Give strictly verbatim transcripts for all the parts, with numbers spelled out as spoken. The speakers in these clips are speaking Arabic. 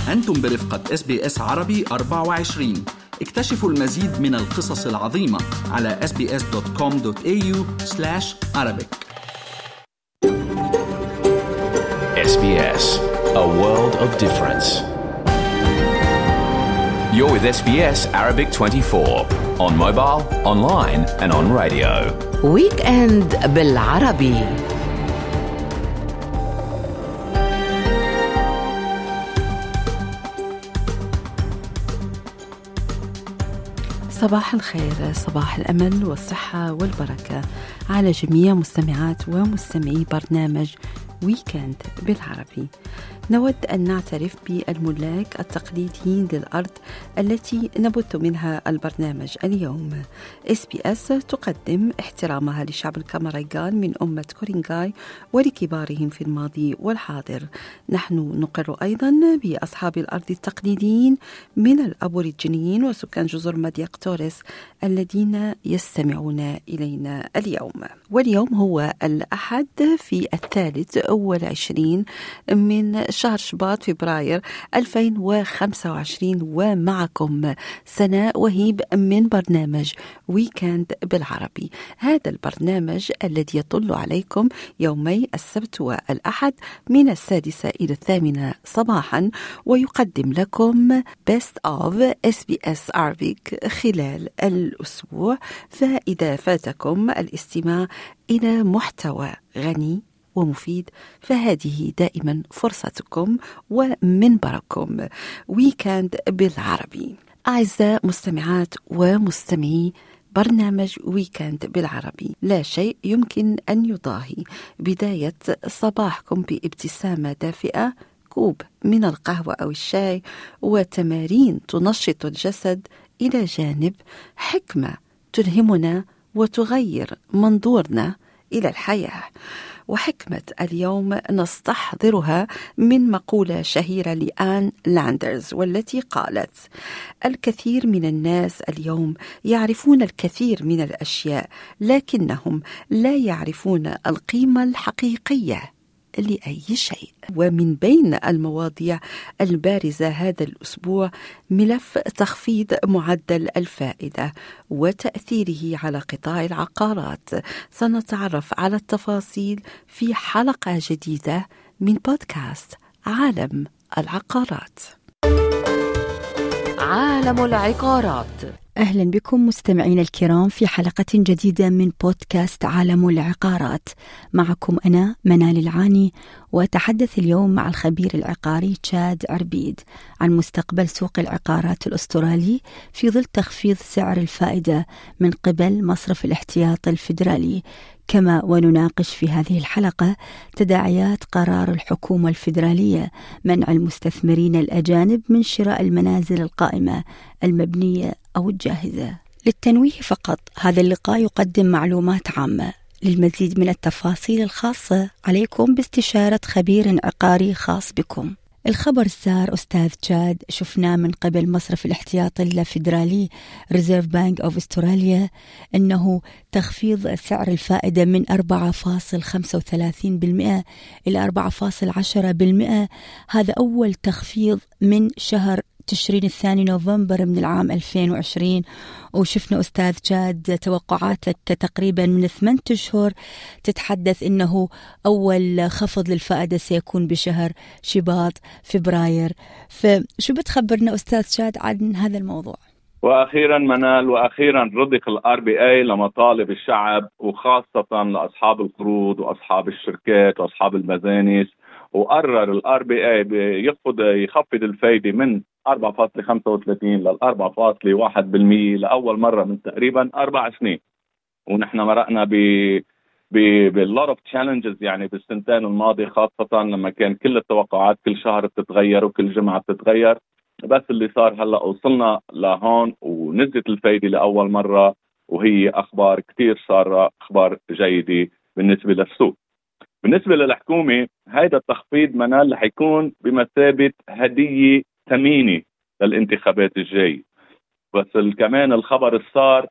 أنتم برفقة إس بي إس عربي أربعة وعشرين. اكتشفوا المزيد من القصص العظيمة على إس بي إس دوت كوم دوت إيه يو سلاش عربيك. إس بي إس, a world of difference. You're with إس بي إس Arabic twenty-four on mobile, online and on radio. ويكند بالعربي. صباح الخير، صباح الأمل والصحة والبركة على جميع مستمعات ومستمعي برنامج ويكند بالعربي. نود أن نعترف بالملاك التقليديين للأرض التي نبث منها البرنامج اليوم. إس بي إس تقدم احترامها لشعب الكاميريغان من أمة كورينغاي ولكبارهم في الماضي والحاضر. نحن نقر أيضا بأصحاب الأرض التقليديين من الأبوريجينيين وسكان جزر مادياك توريس الذين يستمعون إلينا اليوم. واليوم هو الأحد في الثالث والعشرين من شهر شباط فبراير ألفين وخمسة وعشرين، ومعكم سناء وهيب من برنامج ويكند بالعربي. هذا البرنامج الذي يطل عليكم يومي السبت والأحد من السادسة إلى الثامنة صباحا، ويقدم لكم Best of إس بي إس Arabic خلال الأسبوع. فإذا فاتكم الاستماع إلى محتوى غني ومفيد فهذه دائما فرصتكم ومنبركم. ويكند بالعربي. أعزائي مستمعات ومستمعي برنامج ويكند بالعربي، لا شيء يمكن أن يضاهي بداية صباحكم بابتسامة دافئة، كوب من القهوة أو الشاي، وتمارين تنشط الجسد إلى جانب حكمة تلهمنا وتغير منظورنا إلى الحياة. وحكمة اليوم نستحضرها من مقولة شهيرة لآن لاندرز، والتي قالت: الكثير من الناس اليوم يعرفون الكثير من الأشياء، لكنهم لا يعرفون القيمة الحقيقية لأي شيء. ومن بين المواضيع البارزة هذا الأسبوع ملف تخفيض معدل الفائدة وتأثيره على قطاع العقارات. سنتعرف على التفاصيل في حلقة جديدة من بودكاست عالم العقارات. عالم العقارات. أهلا بكم مستمعين الكرام في حلقة جديدة من بودكاست عالم العقارات. معكم أنا منال العاني، وأتحدث اليوم مع الخبير العقاري تشاد عربيد عن مستقبل سوق العقارات الأسترالي في ظل تخفيض سعر الفائدة من قبل مصرف الاحتياط الفيدرالي. كما ونناقش في هذه الحلقة تداعيات قرار الحكومة الفيدرالية منع المستثمرين الأجانب من شراء المنازل القائمة المبنية أو الجاهزة. للتنويه فقط، هذا اللقاء يقدم معلومات عامة. للمزيد من التفاصيل الخاصة عليكم باستشارة خبير عقاري خاص بكم. الخبر السار أستاذ تشاد، شفناه من قبل مصرف الاحتياط الفيدرالي ريزيرف بانك أوف أستراليا أنه تخفيض سعر الفائدة من أربعة فاصلة خمسة وثلاثين بالمئة إلى أربعة فاصلة عشرة بالمئة. هذا أول تخفيض من شهر تشرين الثاني نوفمبر من العام ألفين وعشرين. وشفنا أستاذ تشاد توقعاتك تقريبا من ثمانية أشهر تتحدث إنه أول خفض للفائدة سيكون بشهر شباط فبراير. فشو بتخبرنا أستاذ تشاد عن هذا الموضوع؟ وأخيرا منال، وأخيرا رضق الار بي اي لمطالب الشعب، وخاصة لأصحاب القروض وأصحاب الشركات وأصحاب المزانس. وقرر الار بي اي يخفض يخفض الفايدة من أربعة فاصلة خمسة وثلاثين لل أربعة فاصلة واحد بالمئة لأول مرة من تقريبا أربع سنين. ونحن مرقنا ب ب باللوت اوف تشالنجز يعني بالسنتين الماضية، خاصة لما كان كل التوقعات كل شهر بتتغير وكل جمعة بتتغير. بس اللي صار هلا وصلنا لهون ونزلت الفايدة لأول مرة، وهي أخبار كتير صار أخبار جيدة بالنسبة للسوق. بالنسبة للحكومة هيدا التخفيض منال رح يكون بمثابة هدية ثمينة للانتخابات الجاي. بس كمان الخبر الصار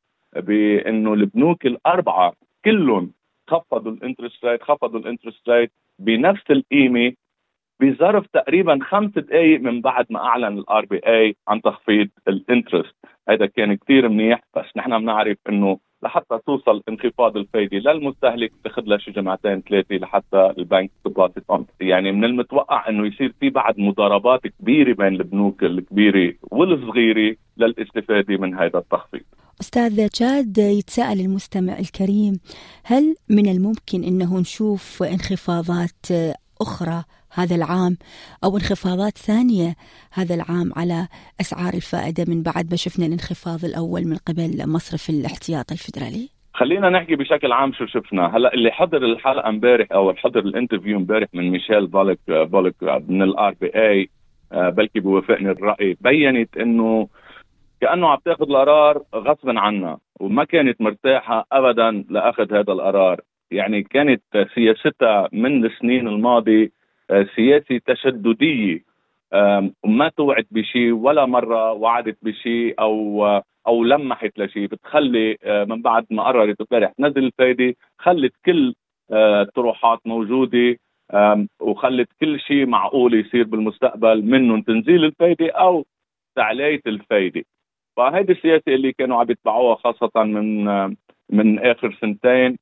بأنه البنوك الأربعة كلهم خفضوا الانترست ريت خفضوا الانترست ريت بنفس القيمة بظرف تقريبا خمس دقائق من بعد ما اعلن الار بي اي عن تخفيض الانترست. هذا كان كتير منيح، بس نحن بنعرف انه لحتى توصل انخفاض الفايدة للمستهلك تاخذ له شي جمعتين ثلاثة لحتى البنك تباسط اون. يعني من المتوقع انه يصير في بعد مضاربات كبيرة بين البنوك الكبيرة والصغيرة للاستفادة من هذا التخفيض. أستاذ تشاد، يتساءل المستمع الكريم، هل من الممكن أنه نشوف انخفاضات أخرى هذا العام أو انخفاضات ثانية هذا العام على أسعار الفائدة من بعد ما شفنا الانخفاض الأول من قبل مصرف الاحتياط الفدرالي؟ خلينا نحكي بشكل عام شو شفنا. هلا اللي حضر الحلقة امبارح أو حضر الانترفيو امبارح من ميشيل بولك بولك من الار بي اي، بلكي بوافقني الرأي، بيّنت إنه كأنه عم تاخذ القرار غصبا عنا وما كانت مرتاحة أبدا لأخذ هذا القرار. يعني كانت سياستها من السنين الماضية سياسة تشددية، وما توعد بشيء ولا مرة وعدت بشيء أو أو لمحت لشيء. بتخلي من بعد ما قررت امبارح تنزل الفايدة خلت كل الطروحات موجودة، وخلت كل شيء معقول يصير بالمستقبل، منه تنزيل الفايدة أو تعلية الفايدة. فهذه السياسة اللي كانوا عم يتبعوها خاصة من من آخر سنتين.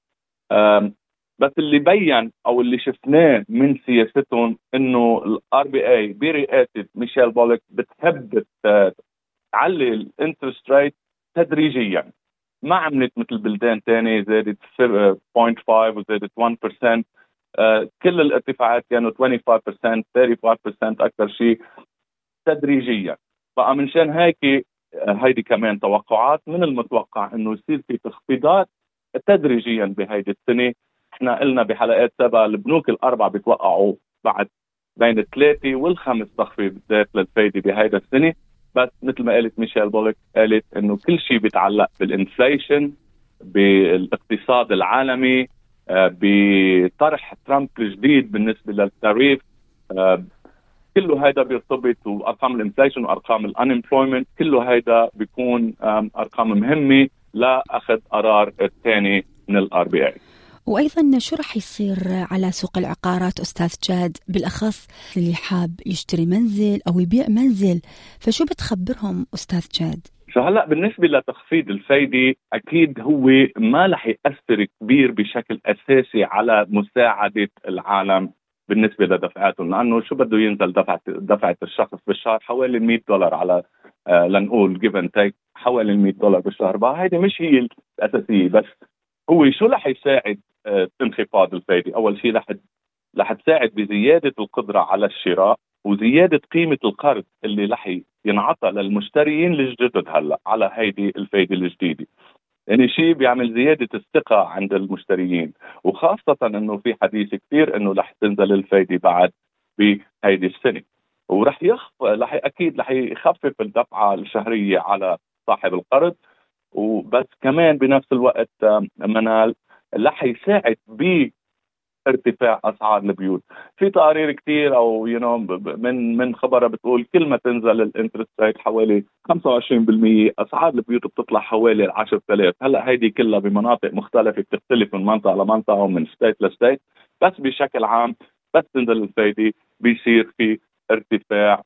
بس اللي بيّن أو اللي شفناه من سياستهم إنه الار بي اي برئاسة ميشيل بولك بتحب تعلي الانترست ريت تدريجيا، ما عملت مثل بلدان تاني زادت صفر فاصلة خمسة وزادت واحد بالمئة. كل الارتفاعات كانوا خمسة وعشرين بالمئة ثلاثة وثلاثين بالمئة أكثر شيء تدريجيا. بقى منشان هيك هيدي كمان توقعات من المتوقع انه يصير في تخفيضات تدريجيا بهيدي السنه. احنا قلنا بحلقات سابقه البنوك الاربعه بيتوقعوا بعد بين الثلاثه والخمس تخفيضات للفايده بهيدا السنه. بس مثل ما قالت ميشيل بولك، قالت انه كل شيء بيتعلق بالانفليشن، بالاقتصاد العالمي، بطرح ترامب الجديد بالنسبه للتاريف، كله هيدا بيرتبط، وارقام الانفليشن وارقام الانemployment، كله هيدا بيكون ارقام مهمه لاخذ قرار الثاني من الار بي اي. وايضا شو راح يصير على سوق العقارات استاذ تشاد، بالاخص اللي حاب يشتري منزل او يبيع منزل، فشو بتخبرهم استاذ تشاد؟ فهلا بالنسبه لتخفيض الفايده، اكيد هو ما رح ياثر كبير بشكل اساسي على مساعده العالم بالنسبة لدفعاتهم، لأنه شو بده ينزل دفعة دفعة الشخص بالشهر حوالي مية دولار على آه لنقول give and take حوالي مية دولار بالشهر. بقى هيدي مش هي الأساسية، بس هو شو رح يساعد آه انخفاض الفائدة. أول شيء رح رح تساعد بزيادة القدرة على الشراء وزيادة قيمة القرض اللي رح ينعطى للمشترين الجدد هلا على هيدي الفائدة الجديدة. يعني شيء بيعمل زيادة الثقة عند المشترين، وخاصة انه في حديث كثير انه رح تنزل الفايدة بعد بهيدي السنة، ورح يخف رح اكيد رح يخفف الدفعة الشهرية على صاحب القرض. وبس كمان بنفس الوقت منال رح يساعد ب ارتفاع اسعار البيوت. في تقارير كتير او يو نو من من خبره بتقول كل ما تنزل الانترست ريت حوالي خمسة وعشرين بالمئة اسعار البيوت بتطلع حوالي عشرة آلاف. هلا هيدي كلها بمناطق مختلفه بتختلف من منطقه لمنطقه ومن ستيت لستيت، بس بشكل عام بس تنزل الفايده بيصير في ارتفاع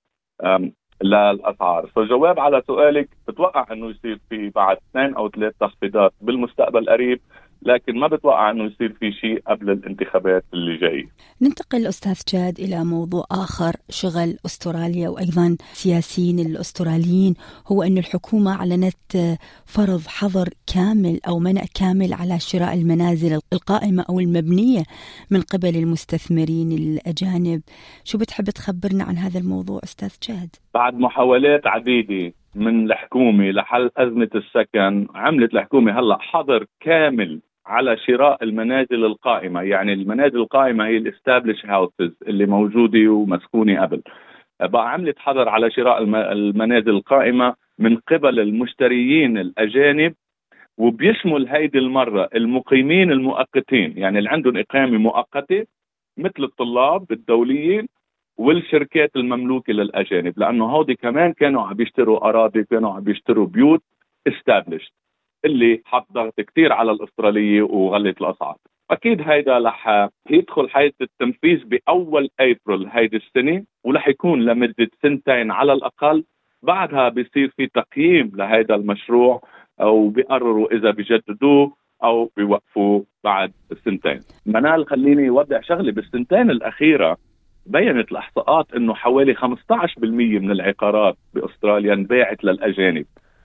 للاسعار. فالجواب على سؤالك، بتوقع انه يصير في بعد اثنين او ثلاث تخفيضات بالمستقبل القريب، لكن ما بتوقع أنه يصير في شيء قبل الانتخابات اللي جاي. ننتقل أستاذ تشاد إلى موضوع آخر شغل أستراليا وأيضا سياسيين الأستراليين، هو أن الحكومة أعلنت فرض حظر كامل أو منع كامل على شراء المنازل القائمة أو المبنية من قبل المستثمرين الأجانب. شو بتحب تخبرنا عن هذا الموضوع أستاذ تشاد؟ بعد محاولات عديدة من الحكومة لحل أزمة السكن، عملت الحكومة هلأ حظر كامل على شراء المنازل القائمة. يعني المنازل القائمة هي الاستابليش هاوسز اللي موجودة ومسكونة قبل، بقى عملت حظر على شراء المنازل القائمة من قبل المشتريين الأجانب، وبيشمل هيدي المرة المقيمين المؤقتين، يعني اللي عندهم إقامة مؤقتة مثل الطلاب الدوليين والشركات المملوكة للأجانب، لأنه هودي كمان كانوا عم بيشتروا أراضي، كانوا عم بيشتروا بيوت استابليش، اللي حط ضغط كتير على الأسترالية وغلت الأسعار. أكيد هيدا رح يدخل حيز التنفيذ بأول أبريل هيدي السنة، ورح يكون لمدة سنتين على الأقل. بعدها بيصير في تقييم لهيدا المشروع، أو بيقرروا إذا بيجددوه أو بيوقفوه بعد السنتين. منال، خليني يوضع شغلي. بالسنتين الأخيرة بيّنت الإحصاءات إنه حوالي خمسة عشر بالمئة من العقارات بأستراليا انباعت للأجانب.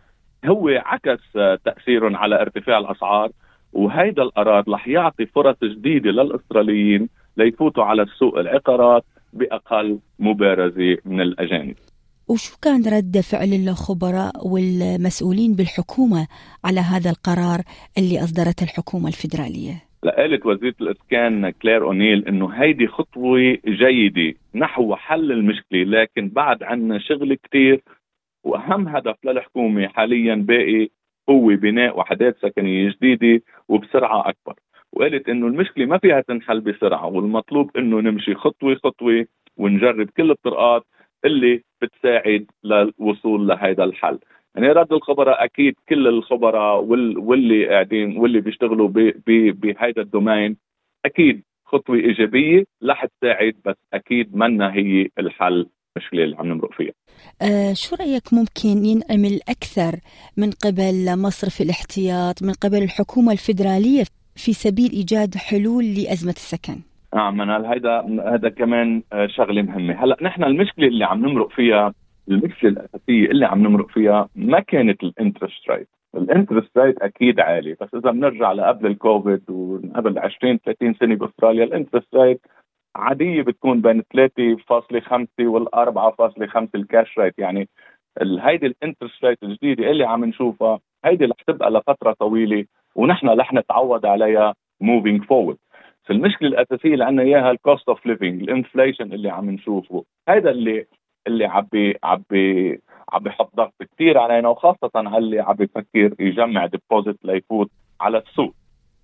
هو عكس تأثيرهم على ارتفاع الأسعار، وهيدا القرار رح يعطي فرص جديدة للأستراليين ليفوتوا على السوق العقارات بأقل مبارزة من الأجانب. وشو كان رد فعل الخبراء والمسؤولين بالحكومة على هذا القرار اللي أصدرته الحكومة الفيدرالية؟ قالت وزيرة الإسكان كلير أونيل إنه هيدي خطوة جيدة نحو حل المشكلة، لكن بعد عنا شغل كتير، وأهم هدف للحكومة حاليا باقي هو بناء وحدات سكنية جديدة وبسرعة أكبر. وقالت إنه المشكلة ما فيها تنحل بسرعة، والمطلوب إنه نمشي خطوة خطوة ونجرب كل الطرقات اللي بتساعد للوصول لهذا الحل. يعني رد الخبراء أكيد كل الخبراء واللي قاعدين واللي بيشتغلوا بهذا الدومين أكيد خطوة إيجابية رح تساعد، بس أكيد منا هي الحل المشكلة اللي عم نمرق فيها. أه شو رأيك ممكن ينعمل أكثر من قبل مصرف الاحتياط، من قبل الحكومة الفيدرالية في سبيل إيجاد حلول لأزمة السكن؟ آه منال، هيدا هذا كمان شغلة مهمة. هلأ نحن المشكلة اللي عم نمرق فيها، المشكلة الأساسية اللي عم نمرق فيها ما كانت الانترست رايت. الانترست رايت أكيد عالي، بس إذا بنرجع لقبل الكوفيد وقبل عشرين ثلاثين سنة بأستراليا الانترست رايت عادية بتكون بين ثلاثة فاصلة خمسة والأربعة فاصلة خمسة الكاش رايت. يعني هيدي الانترست رايت الجديدة اللي عم نشوفها هيدي رح تبقى لفترة طويلة، ونحن رح نتعود عليها moving forward. المشكلة الأساسية اللي عنا إياها الكوست اوف ليفينج، الانفليشن اللي عم نشوفه. هذا اللي اللي عبي عبي عبي يحط ضغط كتير علينا، وخاصة على اللي عبي يفكر يجمع ديبوزيت ليفوت على السوق.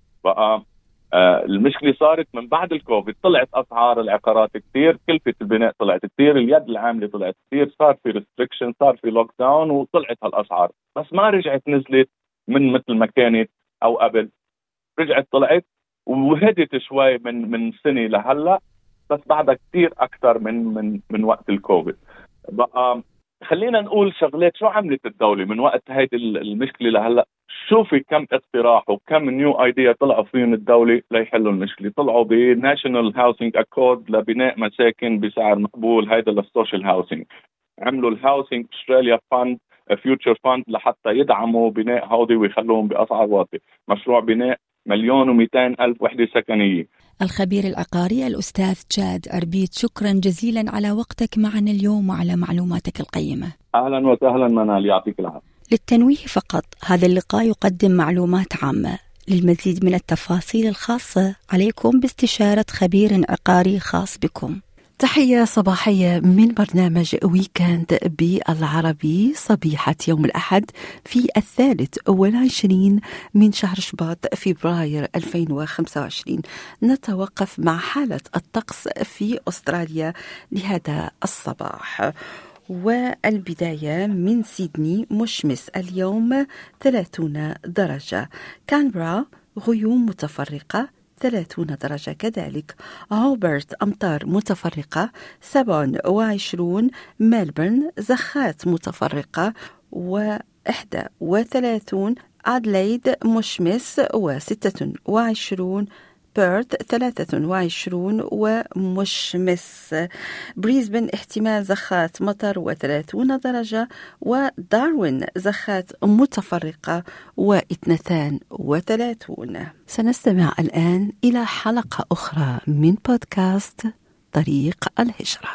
بقى آه المشكلة صارت من بعد الكوفيد، طلعت أسعار العقارات كتير، كلفة البناء طلعت كتير، اليد العاملة طلعت كتير، صار في ريستريكشن، صار في لوك داون، وطلعت هالأسعار، بس ما رجعت نزلت من مثل ما كانت أو قبل. رجعت طلعت وهدت شوي من من سنة لهلا، بس بعدها كتير أكثر من من من وقت الكوفيد. بقى خلينا نقول شغلات شو عملت الدولة من وقت هيدي المشكلة لهلا. شوفي كم اقتراح وكم نيو ايديا طلعوا فيهم الدولة ليحلوا المشكلة. طلعوا بناشونال هاوسينج اكورد لبناء مساكن بسعر مقبول، هيدا للسوشيال هاوسينج. عملوا الهاوسينج استراليا فاند فيوتشر فاند لحتى يدعموا بناء هودي ويخلوهم بأسعار واطية. مشروع بناء مليون ومئتين ألف وحدة سكنية. الخبير العقاري الأستاذ تشاد عربيت، شكرا جزيلا على وقتك معنا اليوم وعلى معلوماتك القيمة. أهلا وسهلا منال، يعطيك العافية. للتنويه فقط، هذا اللقاء يقدم معلومات عامة. للمزيد من التفاصيل الخاصة عليكم باستشارة خبير عقاري خاص بكم. تحية صباحية من برنامج ويكند بالعربي صبيحة يوم الأحد في الثالث والعشرين من شهر شباط فبراير ألفين وخمسة وعشرين. نتوقف مع حالة الطقس في أستراليا لهذا الصباح، والبداية من سيدني مشمس اليوم ثلاثون درجة، كانبرا غيوم متفرقة ثلاثون درجة كذلك، هوبرت أمطار متفرقة سبعة وعشرون، ملبورن زخات متفرقة وإحدى وثلاثون، أدليد مشمس وستة وعشرون، بيرث ثلاثة وعشرون ومشمس، بريسبن احتمال زخات مطر وثلاثون درجة، وداروين زخات متفرقة واثنتان وثلاثون. سنستمع الآن إلى حلقة أخرى من بودكاست طريق الهجرة.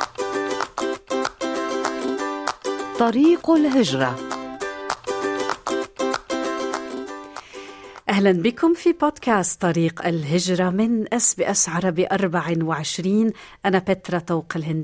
طريق الهجرة. أهلا بكم في بودكاست طريق الهجرة من إس بي إس عربي أربعة وعشرين. أنا بترا طوق الهندي.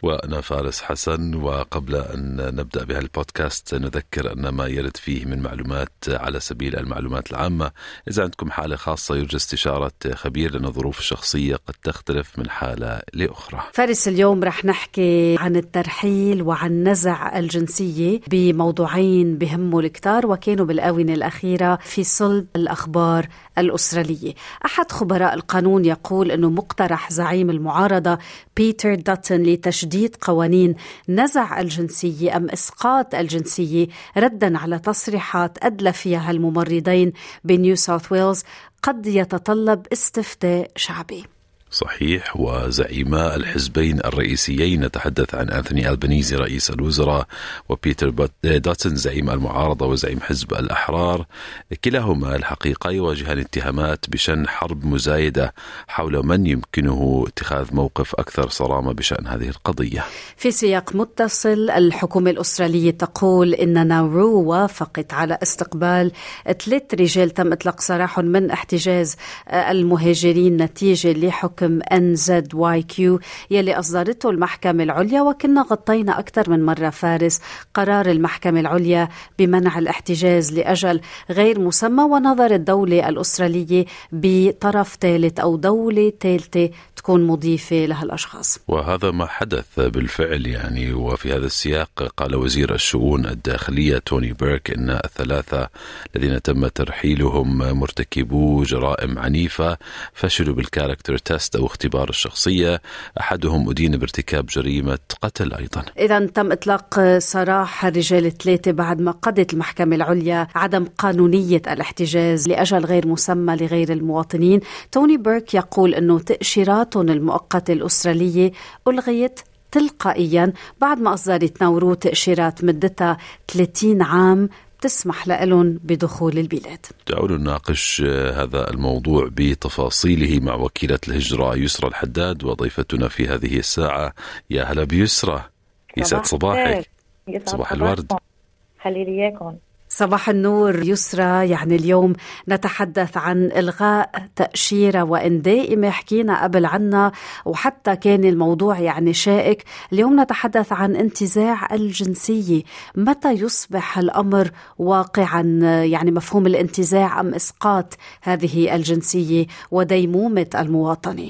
وأنا فارس حسن. وقبل أن نبدأ بهالبودكاست نذكر أن ما يرد فيه من معلومات على سبيل المعلومات العامة. إذا عندكم حالة خاصة يرجى استشارة خبير لأن الظروف الشخصية قد تختلف من حالة لأخرى. فارس، اليوم رح نحكي عن الترحيل وعن نزع الجنسية بموضوعين بهموا الكتار وكانوا بالآونة الأخيرة في صلب الأخبار الأسترالية. أحد خبراء القانون يقول أنه مقترح زعيم المعارضة بيتر داتن لتشديد قوانين نزع الجنسية أم إسقاط الجنسية ردا على تصريحات أدلى فيها الممرضين بنيو ساوث ويلز قد يتطلب استفتاء شعبي. صحيح. وزعيما الحزبين الرئيسيين نتحدث عن أنثوني ألبانيزي رئيس الوزراء وبيتر داتن زعيم المعارضة وزعيم حزب الأحرار، كلاهما الحقيقة يواجهان اتهامات بشن حرب مزايدة حول من يمكنه اتخاذ موقف أكثر صرامة بشأن هذه القضية. في سياق متصل، الحكومة الأسترالية تقول إن ناورو وافقت على استقبال ثلاث رجال تم إطلاق سراحهم من احتجاز المهاجرين نتيجة لحكم إن زد واي كيو يلي أصدرته المحكمة العليا. وكنا غطينا أكثر من مرة فارس قرار المحكمة العليا بمنع الاحتجاز لأجل غير مسمى، ونظر الدولة الأسترالية بطرف ثالث أو دولة ثالثة تكون مضيفة لهالأشخاص. وهذا ما حدث بالفعل يعني. وفي هذا السياق قال وزير الشؤون الداخلية توني بيرك إن الثلاثة الذين تم ترحيلهم مرتكبو جرائم عنيفة فشلوا بالكاركتر تيست أو اختبار الشخصية، أحدهم أدين بارتكاب جريمة قتل أيضا. إذا تم إطلاق سراح الرجال الثلاثة بعد ما قضت المحكمة العليا عدم قانونية الاحتجاز لأجل غير مسمى لغير المواطنين. توني بيرك يقول أنه تأشيراتهم المؤقتة الأسترالية ألغيت تلقائيا بعد ما أصدرت ناورو تأشيرات مدتها ثلاثين عام تسمح لهم بدخول البلاد. دعونا نناقش هذا الموضوع بتفاصيله مع وكيلة الهجرة يسرى الحداد وضيفتنا في هذه الساعة. يا هلا بيسرى، يسعد صباحك. صباح الورد. خلي ليكم. صباح النور يسرى. يعني اليوم نتحدث عن إلغاء تأشيرة، وإن دائما حكينا قبل عنها وحتى كان الموضوع يعني شائك. اليوم نتحدث عن انتزاع الجنسية. متى يصبح الأمر واقعا؟ يعني مفهوم الانتزاع أم إسقاط هذه الجنسية وديمومة المواطنة؟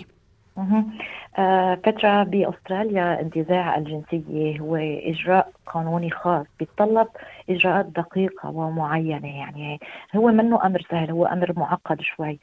آه فترة بأستراليا انتزاع الجنسية هو إجراء قانوني خاص بيتطلب إجراءات دقيقة ومعينة. يعني هو منه أمر سهل، هو أمر معقد شوي.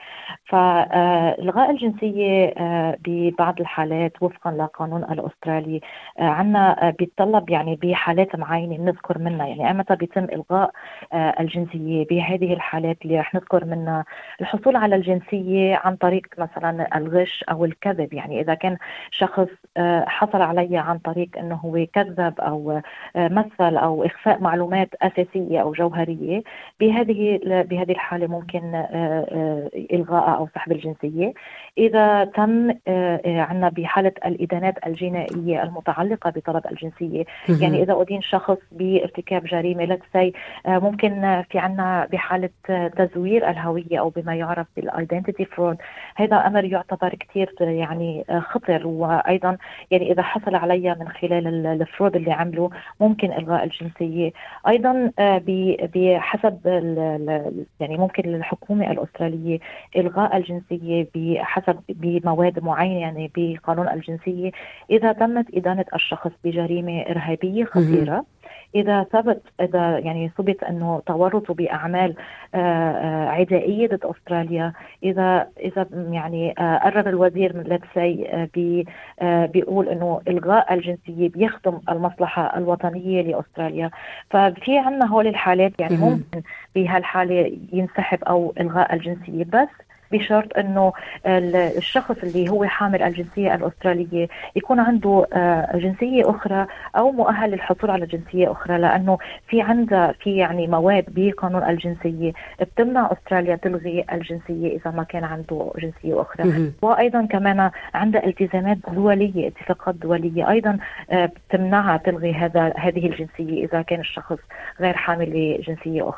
فإلغاء الجنسية ببعض الحالات وفقا لقانون الأسترالي عنا بيتطلب يعني بحالات معينة نذكر منها. يعني أمتى بيتم إلغاء الجنسية بهذه الحالات اللي رح نذكر منها الحصول على الجنسية عن طريق مثلا الغش أو الكذب. يعني إذا كان شخص حصل علي عن طريق أنه هو كذب أو مثل أو إخفاء معلومات أساسية أو جوهرية، بهذه بهذه الحالة ممكن إلغاء أو سحب الجنسية. إذا تم عنا بحالة الإدانات الجنائية المتعلقة بطلب الجنسية، يعني إذا أدين شخص بارتكاب جريمة لتسي، ممكن في عنا بحالة تزوير الهوية أو بما يعرف بالidentity fraud. هذا أمر يعتبر كتير يعني خطر. وأيضا يعني إذا حصل علي من خلال الفرود اللي عمله ممكن إلغاء الجنسية. أيضا بحسب يعني ممكن الحكومة الأسترالية إلغاء الجنسية بحسب بمواد معينة يعني بقانون الجنسية إذا تمت إدانة الشخص بجريمة إرهابية خطيرة، إذا ثبت إذا يعني ثبت أنه تورطوا بأعمال عدائية ضد أستراليا، إذا إذا يعني قرر الوزير من لتسي بي بيقول أنه إلغاء الجنسية بيخدم المصلحة الوطنية لأستراليا. ففي عنا هول الحالات يعني ممكن بهالحالة ينسحب أو إلغاء الجنسية، بس بشرط أنه الشخص اللي هو حامل الجنسية الأسترالية يكون عنده جنسية أخرى أو مؤهل للحصول على جنسية أخرى، لأنه في عندها في يعني مواد بقانون الجنسية بتمنع أستراليا تلغي الجنسية إذا ما كان عنده جنسية أخرى. وأيضا كمان عندها التزامات دولية، اتفاقات دولية أيضا بتمنعها تلغي هذا هذه الجنسية إذا كان الشخص غير حامل لجنسية أخرى.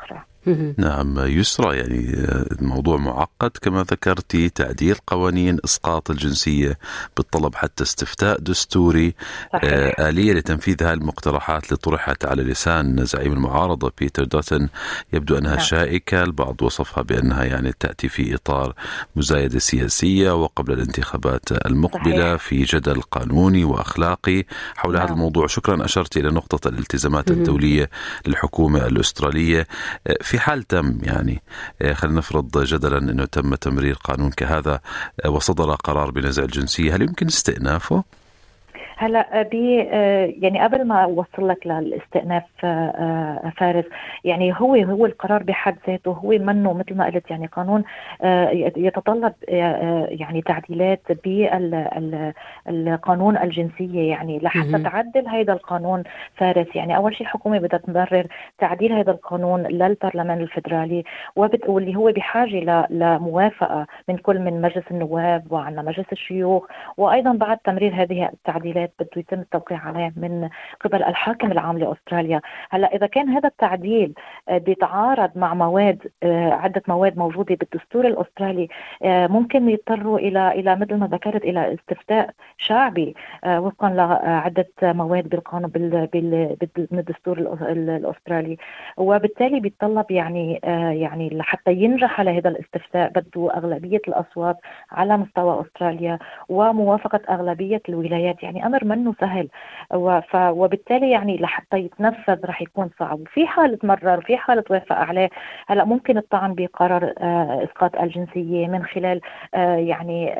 نعم يسرى، يعني الموضوع معقد كما ذكرتي، تعديل قوانين إسقاط الجنسية بالطلب حتى استفتاء دستوري، صحيح. آلية لتنفيذ هذه المقترحات اللي طرحت على لسان زعيم المعارضة بيتر دوتن يبدو أنها نعم. شائكة. البعض وصفها بأنها يعني تأتي في إطار مزايدة سياسية وقبل الانتخابات المقبلة، صحيح. في جدل قانوني وأخلاقي حول نعم. هذا الموضوع. شكرا، أشرت إلى نقطة الالتزامات م- الدولية للحكومة الأسترالية. في حال تم يعني خلينا نفرض جدلا أنه تم تمرير قانون كهذا وصدر قرار بنزع الجنسية، هل يمكن استئنافه؟ هلا بي يعني قبل ما اوصل لك للاستئناف فارس، يعني هو هو القرار بحد ذاته هو منه مثل ما قلت يعني قانون يتطلب يعني تعديلات بالقانون الجنسية، يعني لحتى تعدل هذا القانون فارس. يعني اول شيء الحكومة بدها تمرر تعديل هذا القانون للبرلمان الفدرالي، واللي هو بحاجة لموافقة من كل من مجلس النواب وعنا مجلس الشيوخ، وايضا بعد تمرير هذه التعديلات بده يتم التوقيع عليه من قبل الحاكم العام لأستراليا. هلا إذا كان هذا التعديل بيتعارض مع مواد عدة مواد موجودة بالدستور الأسترالي، ممكن يضطروا إلى إلى مثل ما ذكرت إلى استفتاء شعبي وفقا لعدة مواد بالقانون بالدستور الأسترالي، وبالتالي بيتطلب يعني يعني لحتى ينجح على هذا الاستفتاء بده أغلبية الأصوات على مستوى أستراليا وموافقة أغلبية الولايات، يعني أمر منه سهل، وبالتالي يعني لحتى يتنفذ رح يكون صعب. وفي حالة مرر وفي حالة وافق عليه، هلا ممكن الطعن بقرار إسقاط الجنسية من خلال يعني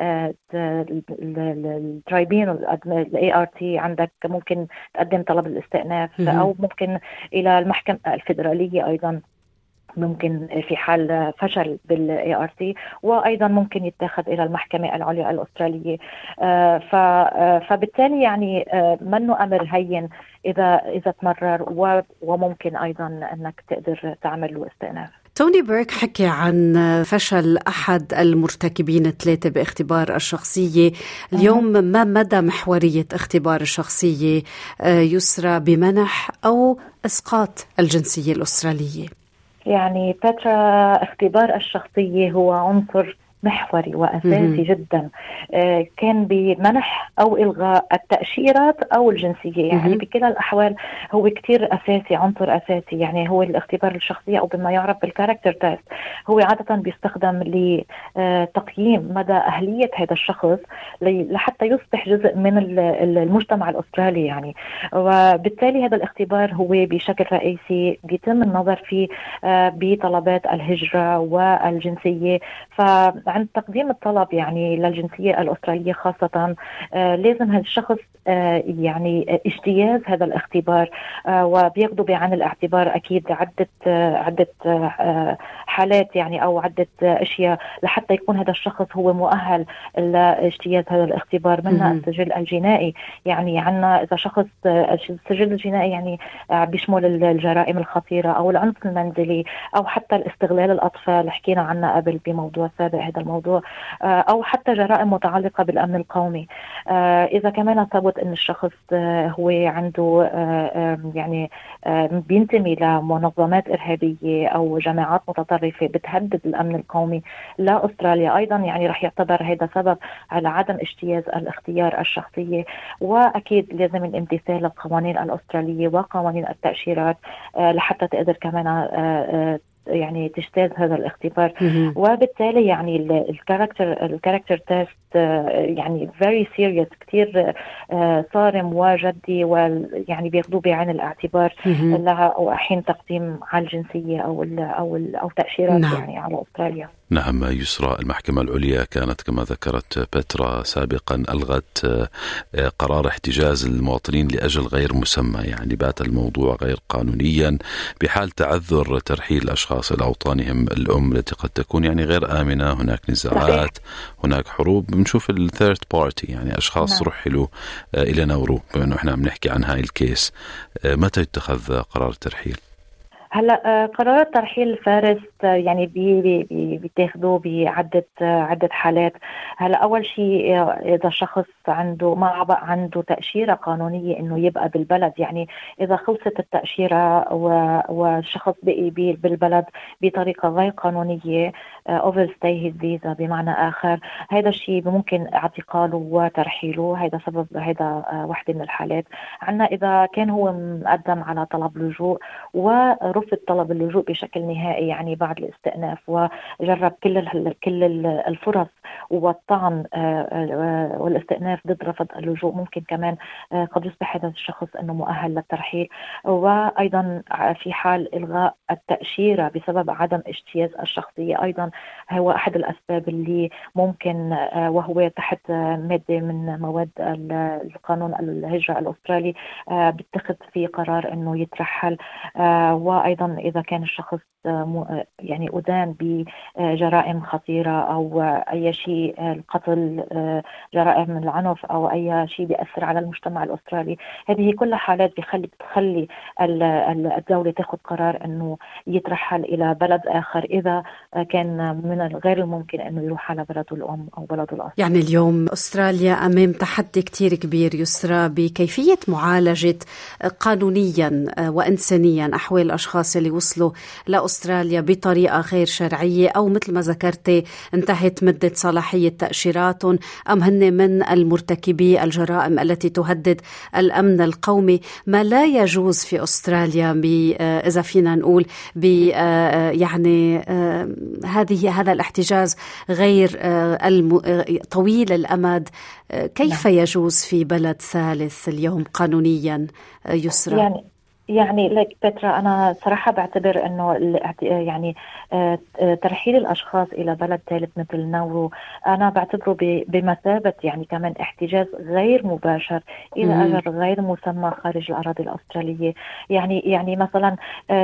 الترايبينال ال إيه آر تي، عندك ممكن تقدم طلب الاستئناف، أو ممكن إلى المحكمة الفيدرالية أيضا ممكن في حال فشل بال إيه آر تي، وأيضا ممكن يتخذ إلى المحكمة العليا الأسترالية. فبالتالي يعني منه أمر هين إذا إذا تمرر، وممكن أيضا أنك تقدر تعمل له استئناف. توني بيرك حكي عن فشل أحد المرتكبين الثلاثة باختبار الشخصية. اليوم ما مدى محورية اختبار الشخصية يسرى بمنح أو إسقاط الجنسية الأسترالية؟ يعني بترا اختبار الشخصية هو عنصر محوري وأساسي جدا، كان بمنح أو إلغاء التأشيرات أو الجنسية، يعني بكلا الأحوال هو كتير أساسي، عنصر أساسي. يعني هو الاختبار الشخصية أو بما يعرف بالكاركتر تيست، هو عادة بيستخدم لتقييم مدى أهلية هذا الشخص لحتى يصبح جزء من المجتمع الأسترالي يعني. وبالتالي هذا الاختبار هو بشكل رئيسي بيتم النظر فيه بطلبات الهجرة والجنسية. ف عند تقديم الطلب يعني للجنسية الأسترالية خاصة، آه لازم هذا الشخص آه يعني اجتياز هذا الاختبار، آه وبياخدوا بعين الاعتبار أكيد عدة آه عدة آه حالات يعني أو عدة آه أشياء لحتى يكون هذا الشخص هو مؤهل لاجتياز هذا الاختبار. منها السجل الجنائي، يعني عنا إذا شخص آه السجل الجنائي يعني آه بيشمل الجرائم الخطيرة أو العنف المنزلي أو حتى الاستغلال الأطفال، حكينا عنها قبل بموضوع سابق هذا الموضوع، أو حتى جرائم متعلقة بالأمن القومي. إذا كمان ثبت أن الشخص هو عنده يعني بينتمي لمنظمات إرهابية أو جماعات متطرفة بتهدد الأمن القومي لأستراليا، أيضا يعني رح يعتبر هذا سبب على عدم اجتياز الاختيار الشخصية. وأكيد لازم الامتثال للقوانين الأسترالية وقوانين التأشيرات لحتى تقدر كمان يعني تجتاز هذا الاختبار. وبالتالي يعني الكاركتر الكاركتر تيست يعني very serious، كتير صارم وجدي، ويعني بياخدوه بعين الاعتبار حين تقديم على الجنسية أو ال أو ال أو تأشيرات نعم. يعني على أستراليا. نعم يسرى، المحكمة العليا كانت كما ذكرت بترا سابقا ألغت قرار احتجاز المواطنين لأجل غير مسمى، يعني بات الموضوع غير قانونيا بحال تعذر ترحيل الأشخاص إلى أوطانهم الأم التي قد تكون يعني غير آمنة، هناك نزاعات، هناك حروب. بنشوف الثيرد بارتي يعني أشخاص نعم. رحلوا إلى نورو، بما أنه احنا عم نحكي عن هاي الكيس. متى يتخذ قرار الترحيل؟ هلا قرار الترحيل فارس يعني بي بي بيتاخدوا بعدة عدة حالات. هلا أول شيء إذا شخص عنده ما بقى عنده تأشيرة قانونية إنه يبقى بالبلد، يعني إذا خلصت التأشيرة والشخص بقي بالبلد بطريقة غير قانونية overstay his visa بمعنى آخر، هذا الشيء ممكن اعتقاله وترحيله. هذا سبب هذا واحدة من الحالات. عنا إذا كان هو مقدم على طلب لجوء ورفض طلب اللجوء بشكل نهائي، يعني بعد الاستئناف وجرب كل كل الفرص والطعن والاستئناف ضد رفض اللجوء، ممكن كمان قد يصبح هذا الشخص أنه مؤهل للترحيل. وأيضا في حال إلغاء التأشيرة بسبب عدم اجتياز الشخصية، أيضا هو أحد الأسباب اللي ممكن وهو تحت مادة من مواد القانون الهجرة الأسترالي بيتخذ فيه قرار أنه يترحل. وأيضا إذا كان الشخص يعني أدان بجرائم خطيرة أو أي شيء، القتل، جرائم العنف أو أي شيء بيأثر على المجتمع الأسترالي، هذه كلها حالات بيخلي بتخلي الدولة تأخذ قرار أنه يترحل إلى بلد آخر إذا كان من الغير الممكن أنه يروح على بلده الأم أو بلده الأصل. يعني اليوم أستراليا أمام تحدي كتير كبير يسرى بكيفية معالجة قانونيا وإنسانيا أحوال الأشخاص اللي وصلوا لأستراليا بطريقة غير شرعية، أو مثل ما ذكرتي انتهت مدة صلاحية تأشيراتهم، أم هن من المرتكبي الجرائم التي تهدد الأمن القومي. ما لا يجوز في أستراليا إذا فينا نقول ب يعني هذه هذا الاحتجاز غير طويل الأمد، كيف يجوز في بلد ثالث اليوم قانونيا يسرى؟ يعني يعني لك بترا، أنا صراحة بعتبر أنه يعني ترحيل الأشخاص إلى بلد ثالث مثل ناورو أنا بعتبره بمثابة يعني كمان احتجاز غير مباشر إلى أجر غير مسمى خارج الأراضي الأسترالية. يعني يعني مثلا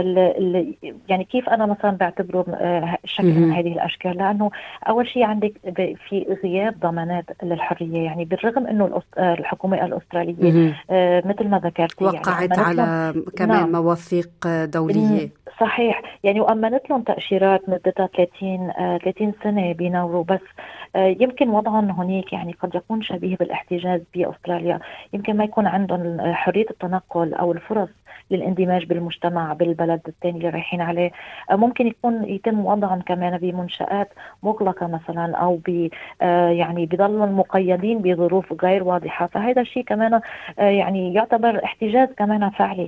يعني كيف أنا مثلا بعتبره شكل من هذه الأشكال، لأنه أول شيء عندك في غياب ضمانات للحرية. يعني بالرغم أنه الحكومة الأسترالية مثل ما ذكرت وقعت يعني على كمان نعم. مواثيق دولية صحيح، يعني وأمنت لهم تأشيرات مدتها ثلاثين سنة بناورو، بس يمكن وضعهم هناك يعني قد يكون شبيه بالاحتجاز بأستراليا. يمكن ما يكون عندهم حرية التنقل أو الفرص للاندماج بالمجتمع بالبلد الثاني اللي رايحين عليه. ممكن يكون يتم وضعهم كمان بمنشآت مغلقة مثلا، أو ب يعني بيضلوا مقيدين بظروف غير واضحة. فهذا الشيء كمان يعني يعتبر احتجاز كمان فعلي.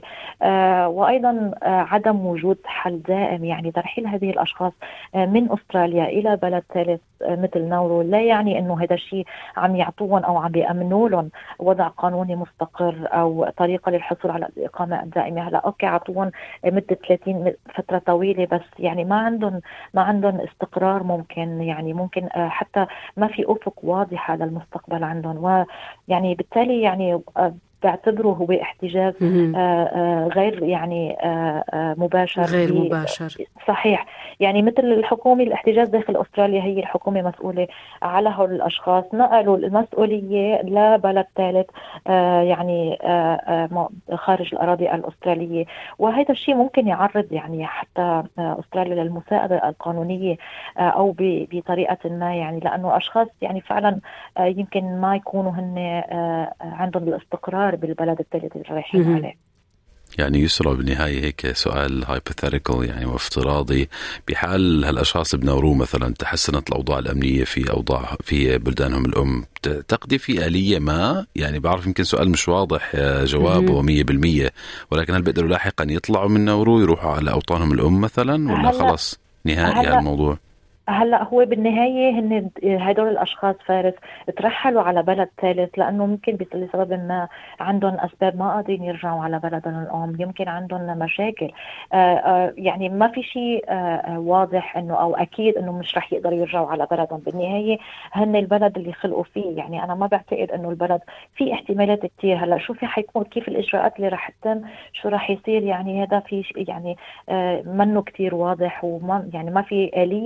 وأيضا عدم وجود حل دائم، يعني ترحيل هذه الأشخاص من أستراليا إلى بلد ثالث مثل ناورو لا يعني أنه هذا الشيء عم يعطوهم أو عم بيأمنوا لهم وضع قانوني مستقر أو طريقة للحصول على الإقامة الدائمة. هلا أوكي عطوهم مدة ثلاثين فترة طويلة، بس يعني ما عندهم ما عندهم استقرار. ممكن يعني ممكن حتى ما في أفق واضحة للمستقبل عندهم، ويعني بالتالي يعني بعتبره هو احتجاز آآ آآ غير يعني آآ مباشر غير مباشر. صحيح، يعني مثل الحكومة الاحتجاز داخل أستراليا هي الحكومة مسؤولة على هؤلاء الأشخاص، نقلوا المسؤولية لبلد ثالث يعني آآ خارج الأراضي الأسترالية. وهذا الشيء ممكن يعرض يعني حتى أستراليا للمساءلة القانونية أو بطريقة ما، يعني لأنه أشخاص يعني فعلا يمكن ما يكونوا هن عندهم الاستقرار بالبلد الثالث اللي رايحين عليه. يعني يسرى بالنهاية هيك سؤال هايبوثيتيكال يعني وافتراضي، بحال هالأشخاص بناورو مثلا تحسنت الأوضاع الأمنية في أوضاع في بلدانهم الأم، تقضي في آلية ما؟ يعني بعرف يمكن سؤال مش واضح جوابه مية بالمية، ولكن هل بيقدروا لاحقا يطلعوا من ناورو يروحوا على أوطانهم الأم مثلا، ولا خلص نهائي هالموضوع؟ هلا هو بالنهايه هن هدول الاشخاص فارس ترحلوا على بلد ثالث لانه ممكن لسبب ما عندهم اسباب ما قادرين يرجعوا على بلدهم الام، يمكن عندهم مشاكل. آآ آآ يعني ما في شيء واضح انه او اكيد انه مش رح يقدروا يرجعوا على بلدهم. بالنهايه هن البلد اللي خلقوا فيه، يعني انا ما بعتقد انه البلد في احتمالات كثير. هلا شو في حيكون كيف الاجراءات اللي رح تتم، شو رح يصير، يعني هذا في يعني منه كثير واضح، وما يعني ما في آلية واضحه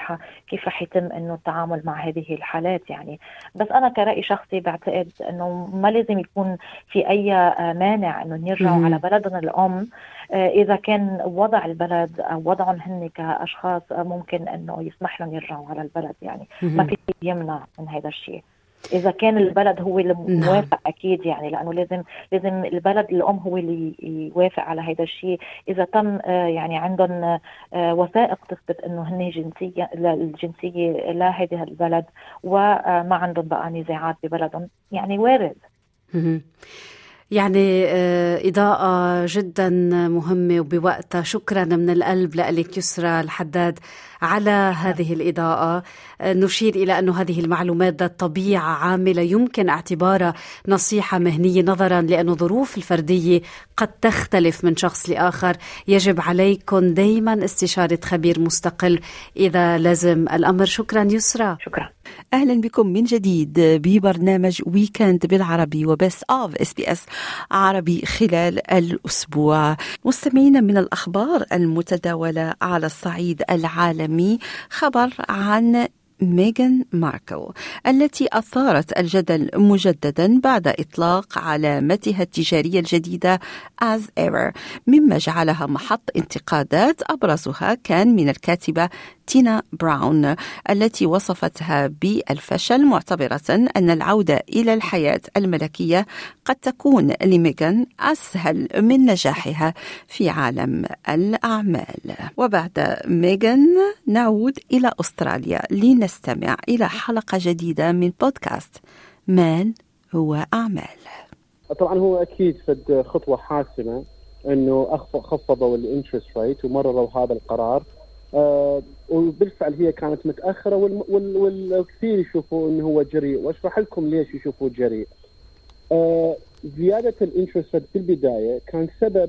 واضحة كيف حيتم إنه التعامل مع هذه الحالات يعني. بس أنا كرأي شخصي بعتقد إنه ما لازم يكون في أي مانع إنه يرجعوا على بلدنا الأم إذا كان وضع البلد أو وضعهم هن كأشخاص ممكن إنه يسمح لهم يرجعوا على البلد يعني. ما في يمنع من هذا الشيء إذا كان البلد هو اللي موافق. أكيد يعني لأنه لازم لازم البلد الأم هو اللي يوافق على هذا الشيء. إذا تم يعني عندهم وثائق تثبت إنه هن جنسية الجنسية لا هذه البلد وما عندهم بقى نزاعات ببلدهم يعني وارد. يعني إضاءة جدا مهمة وبوقتها. شكرا من القلب لك يسرى الحداد على هذه الإضاءة. نشير إلى أن هذه المعلومات ذات طبيعة عاملة يمكن اعتبارها نصيحة مهنية نظرا لأن ظروف الفردية قد تختلف من شخص لآخر. يجب عليكم دايما استشارة خبير مستقل إذا لازم الأمر. شكرا يسرى. شكرا. أهلا بكم من جديد ببرنامج ويكند بالعربي وبس أوف اس بي اس عربي خلال الأسبوع. مستمعينا، من الأخبار المتداولة على الصعيد العالمي خبر عن ميغان ماركل التي أثارت الجدل مجددا بعد إطلاق علامتها التجارية الجديدة As Ever، مما جعلها محط انتقادات أبرزها كان من الكاتبة تينا براون التي وصفتها بالفشل، معتبرة أن العودة إلى الحياة الملكية قد تكون لميغان أسهل من نجاحها في عالم الأعمال. وبعد ميغان نعود إلى أستراليا لنستمع إلى حلقة جديدة من بودكاست مان هو أعمال. طبعا هو أكيد فد خطوة حاسمة أنه خفضوا الانترست ريت ومرروا هذا القرار. آه وبالفعل هي كانت متأخرة والكثير يشوفوا أنه هو جريء، وأشرح لكم ليش يشوفوا جريء. آه زيادة الانترست في البداية كان سبب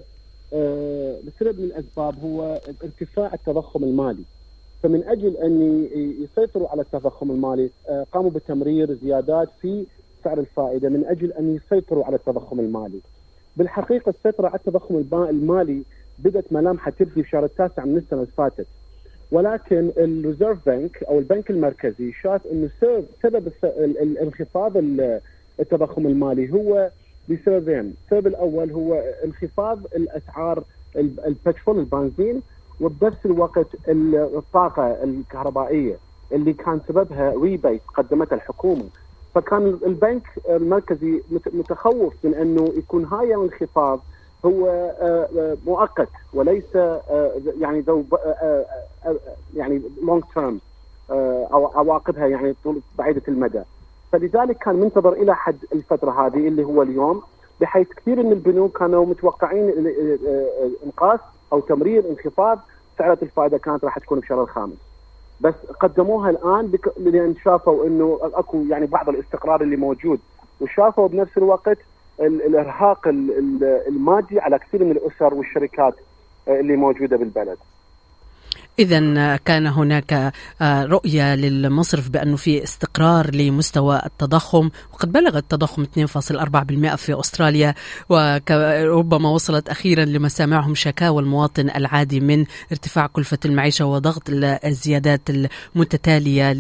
آه بسبب من الأسباب هو ارتفاع التضخم المالي، فمن أجل أن يسيطروا على التضخم المالي آه قاموا بتمرير زيادات في سعر الفائدة من أجل أن يسيطروا على التضخم المالي. بالحقيقة السيطرة على التضخم المالي بدأت ملامحها تبدي في شهر التاسع من السنة اللي فاتت، ولكن الريزيرف بنك أو البنك المركزي شاف أنه سبب انخفاض التضخم المالي هو بسببين. السبب الأول هو انخفاض الأسعار البترول البنزين، وبنفس الوقت الطاقة الكهربائية اللي كان سببها ريبيت قدمتها الحكومة. فكان البنك المركزي متخوف من أنه يكون هاي الانخفاض هو مؤقت وليس يعني ذو يعني لونج تيرم أو عواقبها يعني بعيدة المدى. فلذلك كان منتظر إلى حد الفترة هذه اللي هو اليوم، بحيث كثير من البنوك كانوا متوقعين انقاص أو تمرير انخفاض سعرات الفائدة كانت راح تكون بشهر الخامس، بس قدموها الآن بك... لأن شافوا إنه أكو يعني بعض الاستقرار اللي موجود، وشافوا بنفس الوقت ال... الإرهاق ال... المادي على كثير من الأسر والشركات اللي موجودة بالبلد. إذن كان هناك رؤية للمصرف بأنه في استقرار لمستوى التضخم، وقد بلغ التضخم اثنين فاصلة أربعة بالمئة في أستراليا، وربما وصلت أخيرا لمسامعهم شكاوى المواطن العادي من ارتفاع كلفة المعيشة وضغط الزيادات المتتالية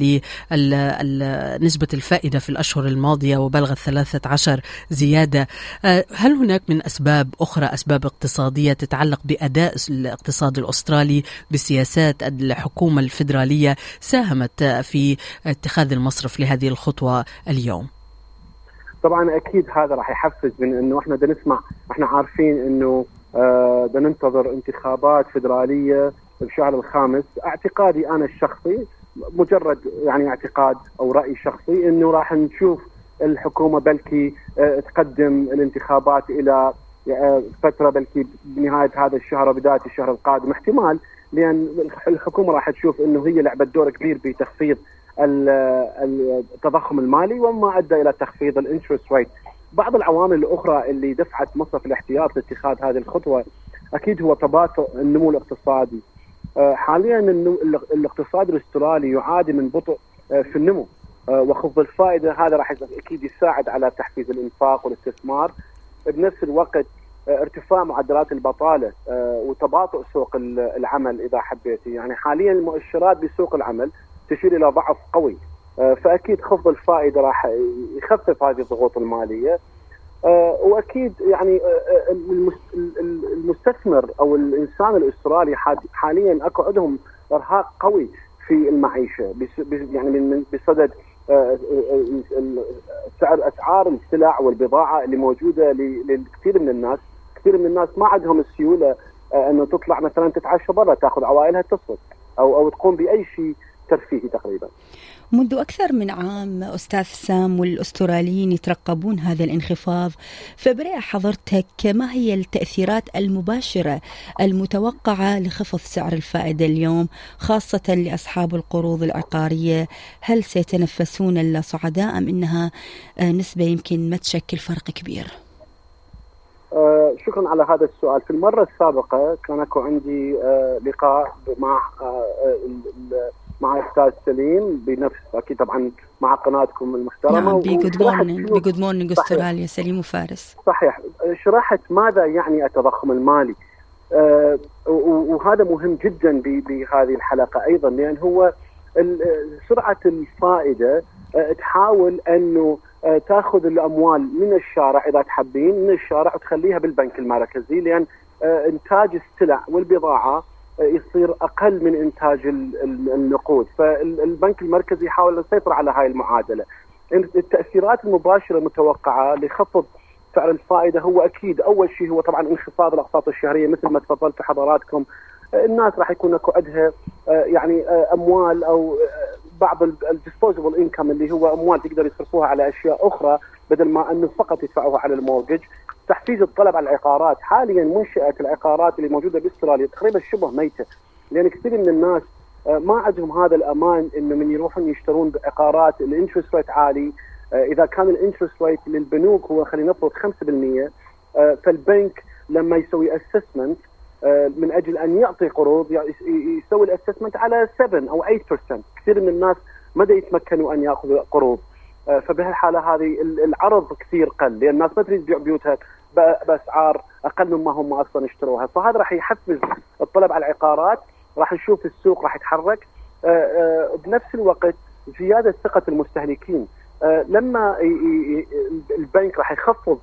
لنسبة الفائدة في الأشهر الماضية وبلغت ثلاثة عشر زيادة. هل هناك من أسباب أخرى، أسباب اقتصادية تتعلق بأداء الاقتصاد الأسترالي بسياسات الحكومة الفيدرالية ساهمت في اتخاذ المصرف لهذه الخطوة اليوم؟ طبعا أكيد هذا راح يحفز من أنه احنا دا نسمع، احنا عارفين أنه آه دا ننتظر انتخابات فيدرالية بشهر الخامس. اعتقادي أنا الشخصي، مجرد يعني اعتقاد أو رأي شخصي، أنه راح نشوف الحكومة بلكي آه تقدم الانتخابات إلى آه فترة بلكي بنهاية هذا الشهر وبداية الشهر القادم احتمال، لأن الحكومة راح تشوف أنه هي لعبت دور كبير بتخفيض التضخم المالي وما أدى إلى تخفيض الانترست ريت. بعض العوامل الأخرى اللي دفعت مصرف الاحتياط لاتخاذ هذه الخطوة أكيد هو تباطؤ النمو الاقتصادي. حاليا الاقتصاد الأسترالي يعاني من بطء في النمو، وخفض الفائدة هذا راح أكيد يساعد على تحفيز الإنفاق والاستثمار. بنفس الوقت ارتفاع معدلات البطالة وتباطؤ سوق العمل إذا حبيتي. يعني حاليا المؤشرات بسوق العمل تشير إلى ضعف قوي، فأكيد خفض الفائدة راح يخفف هذه الضغوط المالية. وأكيد يعني المستثمر أو الإنسان الأسترالي حاليا أكو عندهم إرهاق قوي في المعيشة، يعني من بصدد سعر أسعار السلع والبضاعة اللي موجودة لكثير من الناس. كثير من الناس ما عندهم السيولة أنه تطلع مثلا تتعشى برا، تأخذ عوائلها تصرف أو أو تقوم بأي شيء ترفيهي تقريبا. منذ أكثر من عام أستاذ سام والأستراليين يترقبون هذا الانخفاض، فبرأي حضرتك ما هي التأثيرات المباشرة المتوقعة لخفض سعر الفائدة اليوم خاصة لأصحاب القروض العقارية؟ هل سيتنفسون الصعداء أم إنها نسبة يمكن ما تشكل فرق كبير؟ آه شكرا على هذا السؤال. في المرة السابقة كان أكو عندي آه لقاء مع آه مع أستاذ سليم بنفس أكيد طبعا مع قناتكم المحترمة. نعم بجود مورنينج بجود مورنينج أستراليا سليم وفارس. صحيح، شرحت ماذا يعني التضخم المالي، آه وهذا مهم جدا بهذه الحلقة أيضا، لأن هو سرعة الفائدة آه تحاول أنه آه تأخذ الأموال من الشارع إذا تحبين من الشارع وتخليها بالبنك المركزي، لأن آه إنتاج السلع والبضاعة يصير أقل من إنتاج النقود، فالبنك المركزي يحاول يسيطر على هاي المعادلة. التأثيرات المباشرة المتوقعة لخفض سعر الفائدة هو أكيد أول شيء هو طبعا انخفاض الأقساط الشهرية مثل ما تفضلت حضراتكم. الناس راح يكون لكم عندها يعني أموال أو بعض الديسبوزبل إنكم اللي هو أموال تقدر يصرفوها على أشياء أخرى بدل ما أنه فقط يدفعوها على المورجج. تحفيز الطلب على العقارات، حاليا منشأة العقارات اللي موجودة باستراليا تقريبا شبه ميتة، لأن كثير من الناس ما عندهم هذا الأمان إنه من يروحون يشترون بعقارات الانترست ريت عالي. إذا كان الانترست ريت للبنوك هو خلينا نفرض خمسة بالمئة، فالبنك لما يسوي أسسمنت من أجل أن يعطي قروض يسوي الأسسمنت على سبعة أو ثمانية بالمئة. كثير من الناس ما يتمكنوا أن يأخذوا قروض، فبهالحالة هذه العرض كثير قل، لأن الناس ما تريد تبيع بيوتها بأسعار أقل مما هم أصلا اشتروها، فهذا راح يحفز الطلب على العقارات. راح نشوف السوق راح يتحرك. بنفس الوقت زيادة ثقة المستهلكين، لما البنك راح يخفض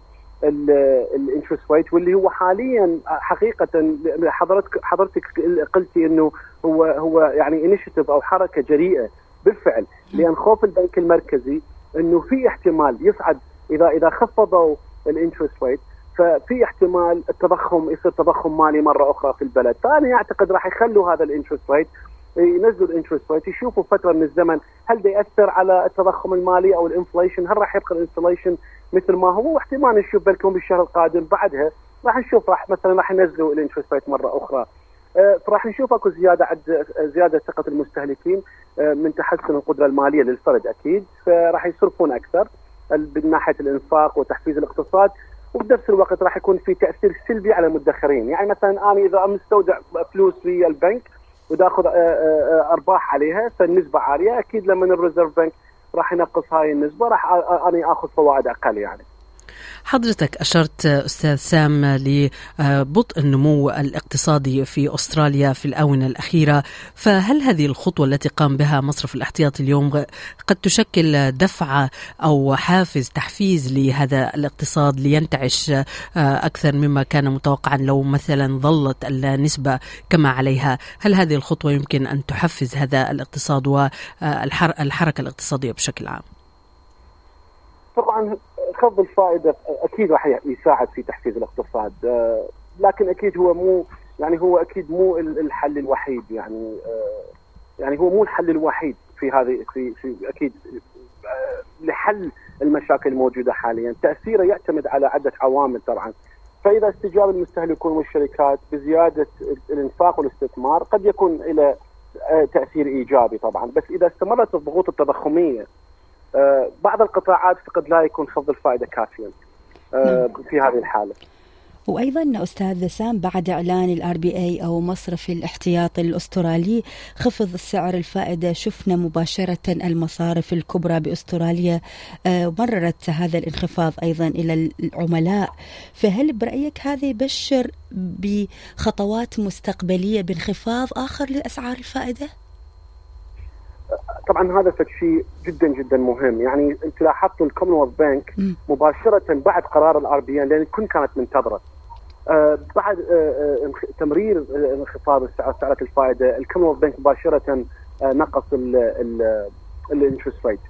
الانترست ريت، واللي هو حاليا حقيقة حضرتك حضرتك قلتي انه هو هو يعني انيشيتيف او حركة جريئة بالفعل، لأن خوف البنك المركزي انه في احتمال يصعد اذا اذا خفضوا الانترست ريت، ففي احتمال التضخم يصير تضخم مالي مرة أخرى في البلد. فأنا أعتقد راح يخلوا هذا الانترست ريت، ينزلوا الانترست ريت، يشوفوا فترة من الزمن هل ده يأثر على التضخم المالي أو الانفليشن، هل راح يبقى الانفليشن مثل ما هو، واحتمال نشوف بالكم بالشهر القادم بعدها راح نشوف راح مثلا راح ينزلوا الانترست ريت مرة أخرى. فراح نشوف اكو زيادة عد زيادة ثقة المستهلكين من تحسن القدرة المالية للفرد أكيد، فراح يصرفون أكثر من ناحية الإنفاق وتحفيز الاقتصاد، وبنفس الوقت راح يكون في تأثير سلبي على المدخرين. يعني مثلا أنا إذا مستودع فلوس في البنك وداخذ أرباح عليها فالنسبة عالية، أكيد لما الريزيرف بنك راح ينقص هاي النسبة راح أنا أخذ فوائد أقل. يعني حضرتك أشرت أستاذ سام لبطء النمو الاقتصادي في أستراليا في الآونة الأخيرة، فهل هذه الخطوة التي قام بها مصرف الاحتياطي اليوم قد تشكل دفعة أو حافز تحفيز لهذا الاقتصاد لينتعش أكثر مما كان متوقعا لو مثلا ظلت النسبة كما عليها؟ هل هذه الخطوة يمكن أن تحفز هذا الاقتصاد والحركة الاقتصادية بشكل عام؟ طبعا خفض الفائدة أكيد راح يساعد في تحفيز الاقتصاد، لكن أكيد هو مو يعني هو أكيد مو الحل الوحيد. يعني يعني هو مو الحل الوحيد في هذه في في أكيد لحل المشاكل الموجودة حاليا. تأثيره يعتمد على عدة عوامل طبعا. فإذا استجاب المستهلكون والشركات بزيادة الإنفاق والاستثمار قد يكون إلى تأثير إيجابي طبعا، بس إذا استمرت الضغوط التضخمية بعض القطاعات قد لا يكون خفض الفائدة كافيا في هذه الحالة. وأيضا أستاذ سام، بعد إعلان الآر بي اي أو مصرف الاحتياطي الأسترالي خفض سعر الفائدة، شفنا مباشرة المصارف الكبرى بأستراليا مررت هذا الانخفاض أيضا إلى العملاء، فهل برأيك هذا يبشر بخطوات مستقبلية بانخفاض آخر لأسعار الفائدة؟ طبعا هذا شيء جدا جدا مهم. يعني انت لاحظتوا الكومنولث بانك مباشره بعد قرار الار بي ان، لان كنت كانت منتظره آه بعد آه تمرير انخفاض سعرات الفائده، الكومنولث بانك مباشره آه نقص الانترست ريت.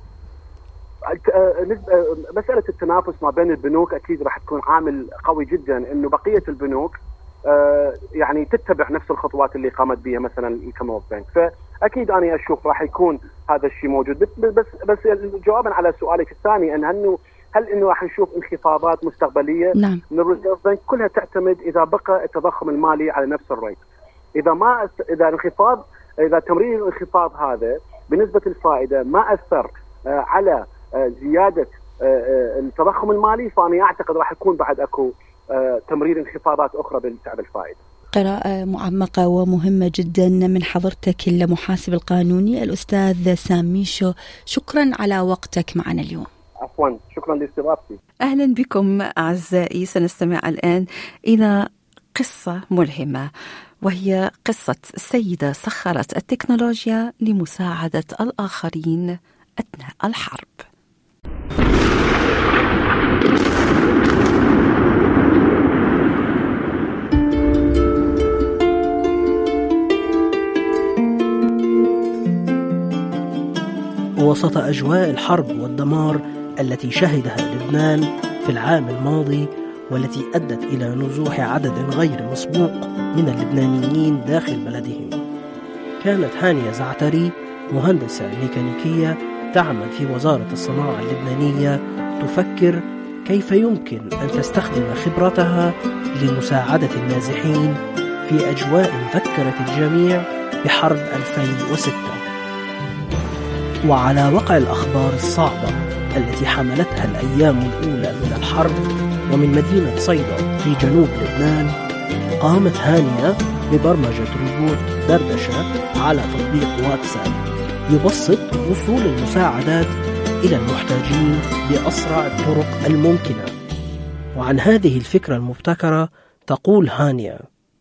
مساله التنافس ما بين البنوك اكيد راح تكون عامل قوي جدا، انه بقيه البنوك آه يعني تتبع نفس الخطوات اللي قامت بها مثلا الكومنولث بانك. فاكيد انا اشوف راح يكون هذا الشيء موجود. بس بس بس جوابا على سؤالك الثاني، ان انه هل انه راح نشوف انخفاضات مستقبليه؟ نعم. من الريزيرف بانك كلها تعتمد اذا بقى التضخم المالي على نفس الريت. اذا ما اذا انخفاض اذا تمرير الانخفاض هذا بنسبه الفائده ما اثر آه على آه زياده آه التضخم المالي، فانا اعتقد راح يكون بعد اكو آه تمرير انخفاضات اخرى بسعر الفائده. قراءة معمقة ومهمة جدا من حضرتك المحاسب القانوني الأستاذ سام ميشو، شكرا على وقتك معنا اليوم. عفوا، شكرا لاستضافتي. أهلا بكم أعزائي. سنستمع الآن إلى قصة ملهمة، وهي قصة سيدة سخرت التكنولوجيا لمساعدة الآخرين أثناء الحرب. وسط أجواء الحرب والدمار التي شهدها لبنان في العام الماضي، والتي أدت إلى نزوح عدد غير مسبوق من اللبنانيين داخل بلدهم، كانت هانية زعتري مهندسة ميكانيكية تعمل في وزارة الصناعة اللبنانية تفكر كيف يمكن أن تستخدم خبرتها لمساعدة النازحين في أجواء ذكرت الجميع بحرب ألفين وستة، وعلى وقع الأخبار الصعبة التي حملتها الأيام الأولى من الحرب ومن مدينة صيدا في جنوب لبنان، قامت هانية ببرمجة روبوت دردشة على تطبيق واتساب يبسط وصول المساعدات إلى المحتاجين بأسرع الطرق الممكنة. وعن هذه الفكرة المبتكرة تقول هانية: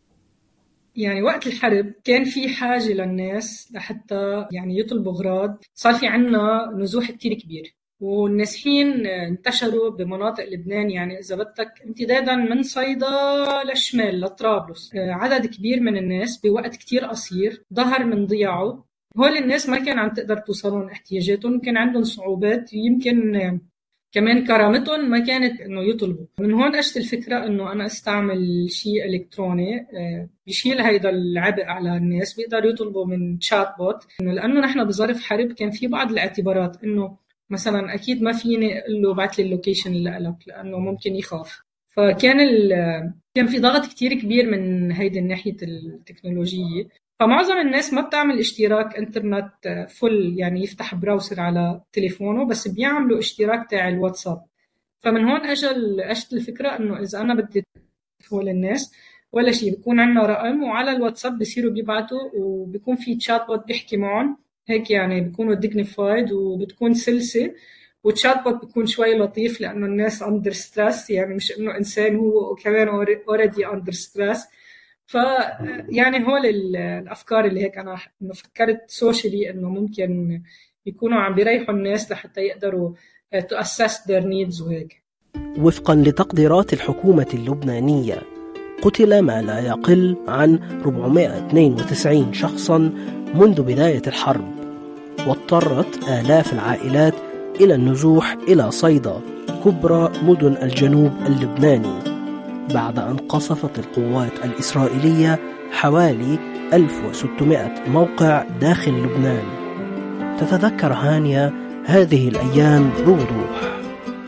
يعني وقت الحرب كان في حاجة للناس لحتى يعني يطلبوا أغراض، صار في عنا نزوح كتير كبير، والنازحين انتشروا بمناطق لبنان، يعني إذا بدك امتدادا من صيدا للشمال لطرابلس. عدد كبير من الناس بوقت كتير قصير ظهر من ضياعه. هول الناس ما كان عم تقدر توصلون احتياجاتهم، كان عندهم صعوبات، يمكن كمان كرامتهم ما كانت انه يطلبوا. من هون اجت الفكره انه انا استعمل شيء الكتروني بيشيل هيدا العبء على الناس، بيقدروا يطلبوا من تشات بوت. انه لانه نحن بظرف حرب كان في بعض الاعتبارات، انه مثلا اكيد ما فيني اقول له بعت لي اللوكيشن اللي لك لانه ممكن يخاف. فكان كان في ضغط كتير كبير من هيدي الناحيه التكنولوجيه. فمعظم الناس ما بتعمل اشتراك انترنت فل، يعني يفتح براوسر على تليفونه، بس بيعملوا اشتراك تاع الواتساب. فمن هون اجل اجت الفكره انه اذا انا بدي هول الناس ولا شيء، بيكون عندنا رقم وعلى الواتساب بيصيروا بيبعتوا، وبيكون في تشات بوت بيحكي معهم هيك، يعني بيكونوا ديجنيفايد وبتكون سلسه. وتشات بوت بيكون شوي لطيف لانه الناس اندر ستريس، يعني مش انه انسان هو كمان اوريدي اندر ستريس. ف يعني هول الافكار اللي هيك انا انه فكرت سوشيالي انه ممكن يكونوا عم بيريحوا الناس لحتى يقدروا to assess their needs وهيك. وفقا لتقديرات الحكومة اللبنانية، قتل ما لا يقل عن أربعمائة واثنين وتسعين شخصا منذ بداية الحرب، واضطرت آلاف العائلات إلى النزوح إلى صيدا كبرى مدن الجنوب اللبناني، بعد أن قصفت القوات الإسرائيلية حوالي ألف وستمائة موقع داخل لبنان. تتذكر هانية هذه الأيام بوضوح.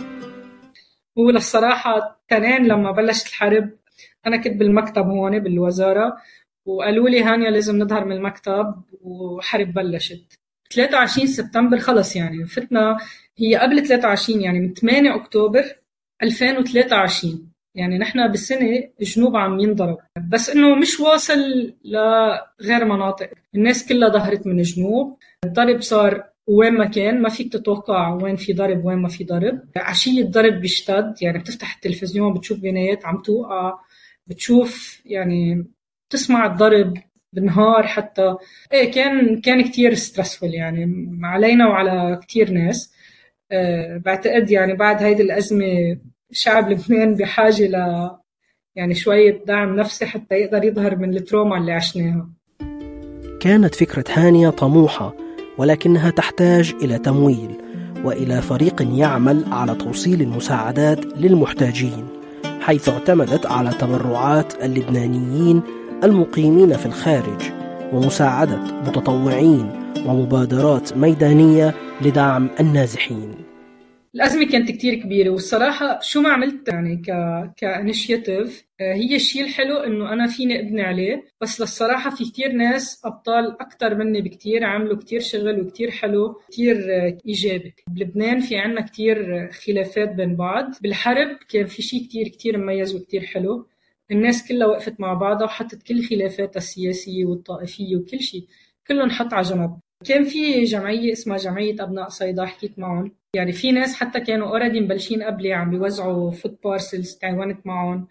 وللصراحة تنين لما بلشت الحرب أنا كنت بالمكتب هون بالوزارة، وقالوا لي هانية لازم نظهر من المكتب وحرب بلشت. ثلاثة وعشرين سبتمبر خلص، يعني فتنا هي قبل ثلاثة وعشرين، يعني من ثمانية أكتوبر ألفين وثلاثة وعشرين يعني نحن بالسنة الجنوب عم ينضرب، بس إنه مش واصل لغير مناطق. الناس كلها ظهرت من الجنوب، الضرب صار وين ما كان، ما فيك تتوقع وين في ضرب وين ما في ضرب. عشية الضرب بيشتد، يعني بتفتح التلفزيون بتشوف بنايات عم توقع، بتشوف يعني تسمع الضرب بالنهار حتى. ايه كان كان كتير ستريسفul يعني علينا وعلى كتير ناس. أه بعتقد يعني بعد هيدي الأزمة شعب لبنان بحاجة ل يعني شوية دعم نفسي حتى يقدر يظهر من التروما اللي عشناها. كانت فكرة هانية طموحة، ولكنها تحتاج إلى تمويل وإلى فريق يعمل على توصيل المساعدات للمحتاجين، حيث اعتمدت على تبرعات اللبنانيين المقيمين في الخارج ومساعدة متطوعين ومبادرات ميدانية لدعم النازحين. الأزمة كانت كتير كبيرة، والصراحة شو ما عملت يعني ك كإنيشيتيف هي الشيء الحلو إنه أنا فيني أبني عليه. بس للصراحة في كتير ناس أبطال أكتر مني بكتير عملوا كتير شغل وكتير حلو كتير إيجابي. بلبنان في عنا كتير خلافات بين بعض، بالحرب كان في شيء كتير كتير مميز وكتير حلو. الناس كلها وقفت مع بعضها وحطت كل خلافاتها السياسية والطائفية وكل شيء كله نحط على جنب. كان في جمعية اسمها جمعية أبناء صيدا، حكيت معهم، يعني في ناس حتى كانوا أوريدي مبلشين قبلي عم بيوزعوا فود بارسلز، تعاونت معهم.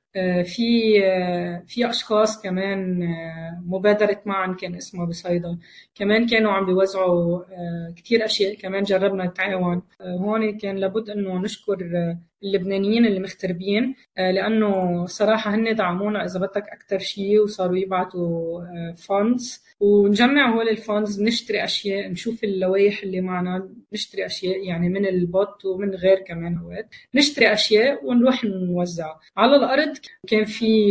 في في أشخاص كمان مبادرة معا كان اسمها بصيدا، كمان كانوا عم بيوزعوا كتير أشياء، كمان جربنا نتعاون. هون كان لابد أنه نشكر اللبنانيين اللي مغتربين، لأنه صراحة هن دعمونا إذا بدك أكتر شيء، وصاروا يبعتوا فاندز ونجمع هول الفاندز، نشتري أشياء، نشوف اللوائح اللي معنا، نشتري أشياء يعني من البوت ومن غير كمان هوات، نشتري أشياء ونروح نوزع على الأرض. كان في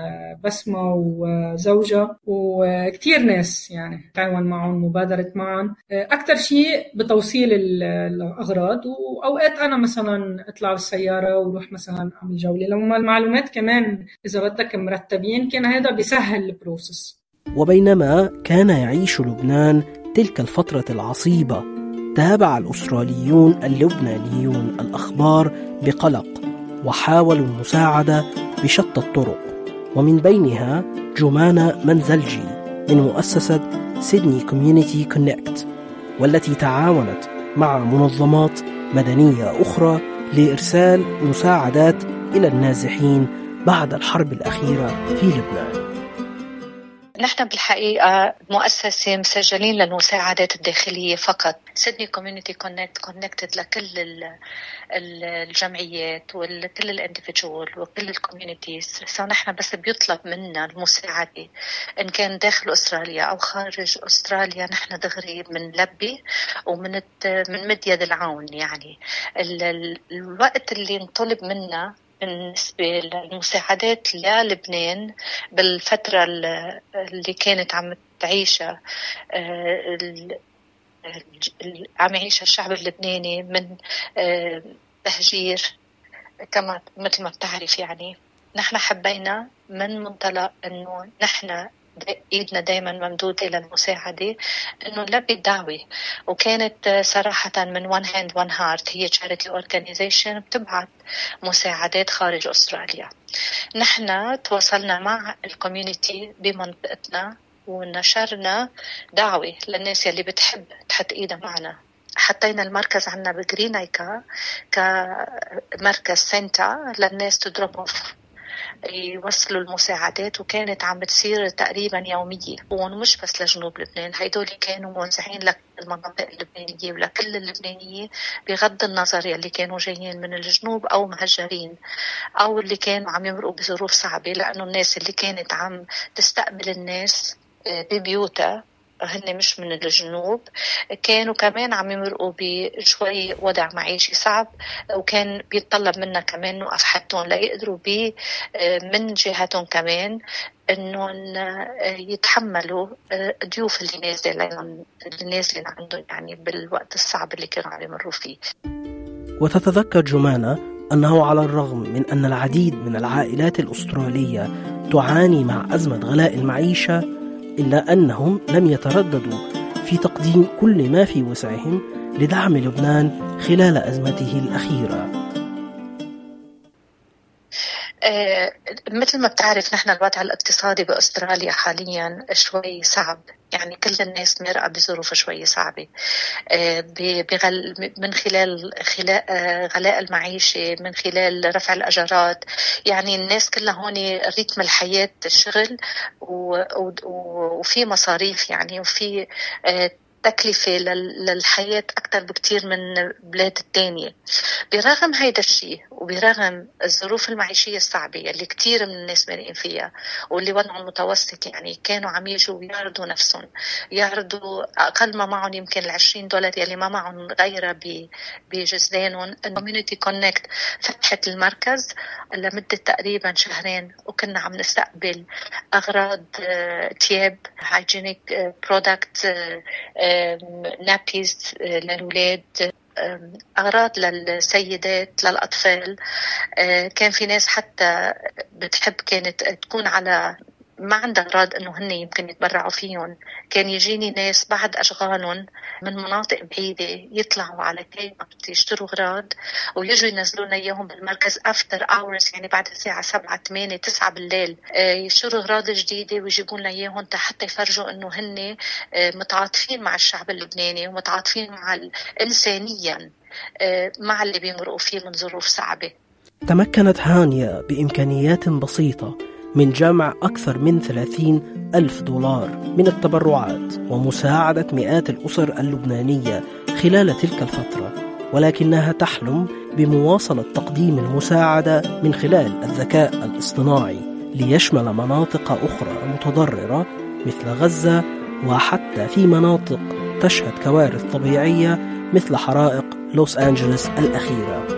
بسمة وزوجة وكتير ناس يعني تعاون معهم، مبادرة معهم أكتر شيء بتوصيل الأغراض. وأوقات أنا مثلا أطلع بالسيارة وروح مثلا أعمل جولة، لما المعلومات كمان إذا بدك مرتبين كان هذا بيسهل البروسس. وبينما كان يعيش لبنان تلك الفترة العصيبة، تابع الأستراليون اللبنانيون الأخبار بقلق وحاولوا المساعدة بشتى الطرق، ومن بينها جمانة منزلجي من مؤسسة سيدني كوميونيتي كونكت، والتي تعاونت مع منظمات مدنية أخرى لإرسال مساعدات إلى النازحين بعد الحرب الأخيرة في لبنان. نحن بالحقيقة مؤسسة مسجلين للمساعدات الداخلية فقط. سيدني كوميونيتي كونكت كونكتد لكل الجمعيات وكل الانديفيدوال وكل الكوميونيتيز. فنحن بس بيطلب منا المساعدة إن كان داخل أستراليا أو خارج أستراليا، نحن دغري بنلبي ومن من مد يد العون. يعني الوقت اللي نطلب منا بالنسبة للمساعدات للبنان بالفترة اللي كانت عم تعيشها عم يعيشها الشعب اللبناني من تهجير، كما مثل ما بتعرف، يعني نحن حبينا من منطلق انه نحن ايدنا دايما ممدودة للمساعدة، انه نلبي الدعوة. وكانت صراحة من one hand one heart، هي charity organization بتبعت مساعدات خارج أستراليا. نحن تواصلنا مع الكوميونيتي بمنطقتنا ونشرنا دعوة للناس يلي بتحب تحط ايدها معنا. حطينا المركز عنا بجرينايكا كمركز سنتا للناس تضربوا يوصلوا المساعدات، وكانت عم بتصير تقريبا يومية. ومش بس لجنوب لبنان، هيدول كانوا موزعين للمناطق اللبنانية ولكل اللبنانية، بغض النظر يلي كانوا جايين من الجنوب أو مهجرين أو اللي كانوا عم يمرقوا بظروف صعبة، لأنه الناس اللي كانت عم تستقبل الناس ببيوتها هن مش من الجنوب، كانوا كمان عم يمرقوا بشوي وضع معيشي صعب، وكان بيتطلب منا كمان نوقف حدهم ليقدروا بي من جهتهم كمان انه يتحملوا الضيوف اللي نازلين اللي نازلين عندهم يعني بالوقت الصعب اللي كانوا عم يمروا فيه. وتتذكر جمانة أنه على الرغم من أن العديد من العائلات الأسترالية تعاني مع أزمة غلاء المعيشة، إلا أنهم لم يترددوا في تقديم كل ما في وسعهم لدعم لبنان خلال أزمته الأخيرة. آه مثل ما بتعرف نحن الوضع الاقتصادي بأستراليا حاليا شوي صعب، يعني كل الناس مرقة بظروف شوي صعبة آه بغل من خلال خلاء آه غلاء المعيشة، من خلال رفع الأجارات. يعني الناس كلها هون رتم الحياة الشغل وفي مصاريف يعني، وفي آه تكلفة للحياة أكثر بكتير من بلاد التانية. برغم هيدا الشيء وبرغم الظروف المعيشية الصعبة اللي كتير من الناس مرقين فيها واللي وضعهم متوسط، يعني كانوا عم يجوا يعرضوا نفسهم، يعرضوا أقل ما معهم يمكن العشرين دولار يلي ما معهم غيرها بجزدانهم. Community Connect فتحت المركز لمدة تقريبا شهرين، وكنا عم نستقبل أغراض تياب hygienic product نابيز للولاد، أغراض للسيدات للأطفال. كان في ناس حتى بتحب كانت تكون على ما عندها أغراض إنه هن يمكن يتبرعوا فيهم. كان يجيني ناس بعد أشغالهم من مناطق بعيدة يطلعوا على كيمارت يشتروا أغراض ويجوا ينزلوا لنا إياهم بالمركز after hours، يعني بعد الساعة سبعة ثمانية تسعة بالليل يشتروا أغراض جديدة ويجيبون لنا إياهم حتى يفرجوا إنه هن متعاطفين مع الشعب اللبناني ومتعاطفين مع إنسانيا مع اللي بيمرقوا فيه من ظروف صعبة. تمكنت هانيا بإمكانيات بسيطة من جمع أكثر من ثلاثين ألف دولار من التبرعات ومساعدة مئات الأسر اللبنانية خلال تلك الفترة، ولكنها تحلم بمواصلة تقديم المساعدة من خلال الذكاء الاصطناعي ليشمل مناطق أخرى متضررة مثل غزة، وحتى في مناطق تشهد كوارث طبيعية مثل حرائق لوس أنجلوس الأخيرة.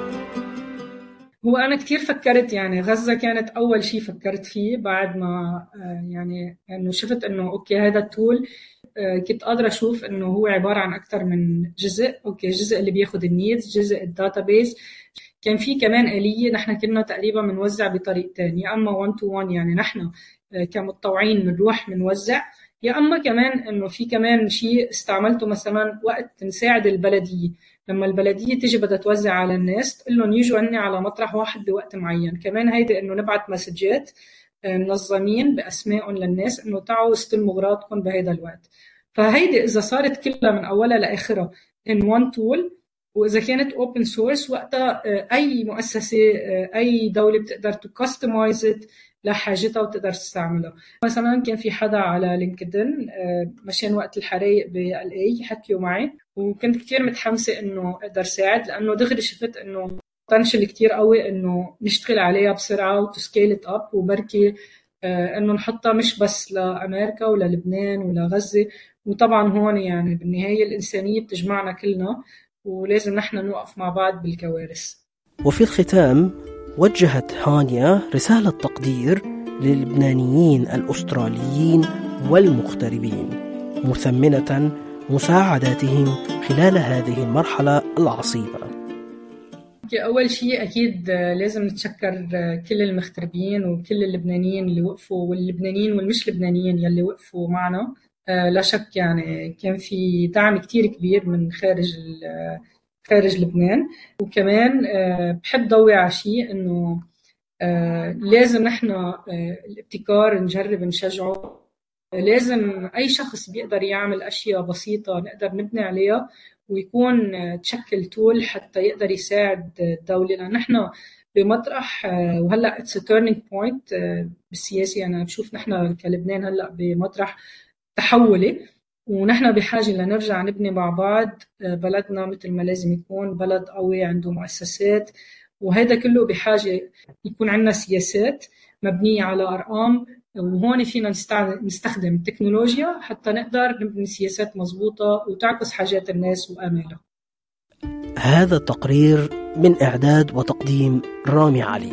هو أنا كتير فكرت، يعني غزة كانت أول شيء فكرت فيه بعد ما يعني إنه شفت إنه أوكي هذا التول كنت قادرة أشوف إنه هو عبارة عن أكثر من جزء. أوكي جزء اللي بياخد النيدز، جزء الداتابيس، كان في كمان آلية نحن كنا تقريبا منوزع بطريقتين، يا أما one to one يعني نحن كمتطوعين بنروح منوزع، يا أما كمان إنه في كمان شيء استعملته مثلا وقت نساعد البلدية، لما البلدية تيجي بدها توزع على الناس تقول لهم يجوا عني على مطرح واحد بوقت معين. كمان هيدا إنه نبعت مسجات منظمين بأسمائهم للناس إنه تعوا استلموا أغراضكم بهذا الوقت. فهيدي إذا صارت كلها من أولها لآخرها in one tool، وإذا كانت open source وقتها أي مؤسسة أي دولة بتقدر to customize it لحاجتها وتقدر تستعملها. مثلا كان في حدا على لينكدين مشان وقت الحرايق بال اي حكيوا معي، وكنت كتير متحمسة إنه أقدر ساعد، لأنه دغري شفت إنه potential كتير قوي إنه نشتغل عليها بسرعة و to scale it up، وبركي إنه نحطها مش بس لأمريكا ولا لبنان ولا غزة. وطبعا هون يعني بالنهاية الإنسانية بتجمعنا كلنا، ولازم نحن نوقف مع بعض بالكوارث. وفي الختام وجهت هانيا رسالة تقدير للبنانيين الأستراليين والمغتربين، مثمنة مساعداتهم خلال هذه المرحلة العصيبة. أول شيء أكيد لازم نتشكر كل المغتربين وكل اللبنانيين اللي وقفوا، واللبنانيين والمش لبنانيين يلي وقفوا معنا. لا شك يعني كان في دعم كتير كبير من خارج خارج لبنان. وكمان بحب ضوي على شيء إنه لازم نحن الابتكار نجرب نشجعه. لازم أي شخص بيقدر يعمل أشياء بسيطة نقدر نبني عليها ويكون تشكل تول حتى يقدر يساعد الدولة. لأن نحن بمطرح وهلأ it's a turning point بالسياسة. أنا بشوف نحن كلبنان هلأ بمطرح تحولي، ونحن بحاجة لنرجع نبني مع بعض بلدنا مثل ما لازم يكون بلد قوي عنده مؤسسات، وهذا كله بحاجة يكون عندنا سياسات مبنية على أرقام. وهون فينا نستخدم التكنولوجيا حتى نقدر نبني سياسات مضبوطة وتعكس حاجات الناس وآمالها. هذا التقرير من إعداد وتقديم رامي علي.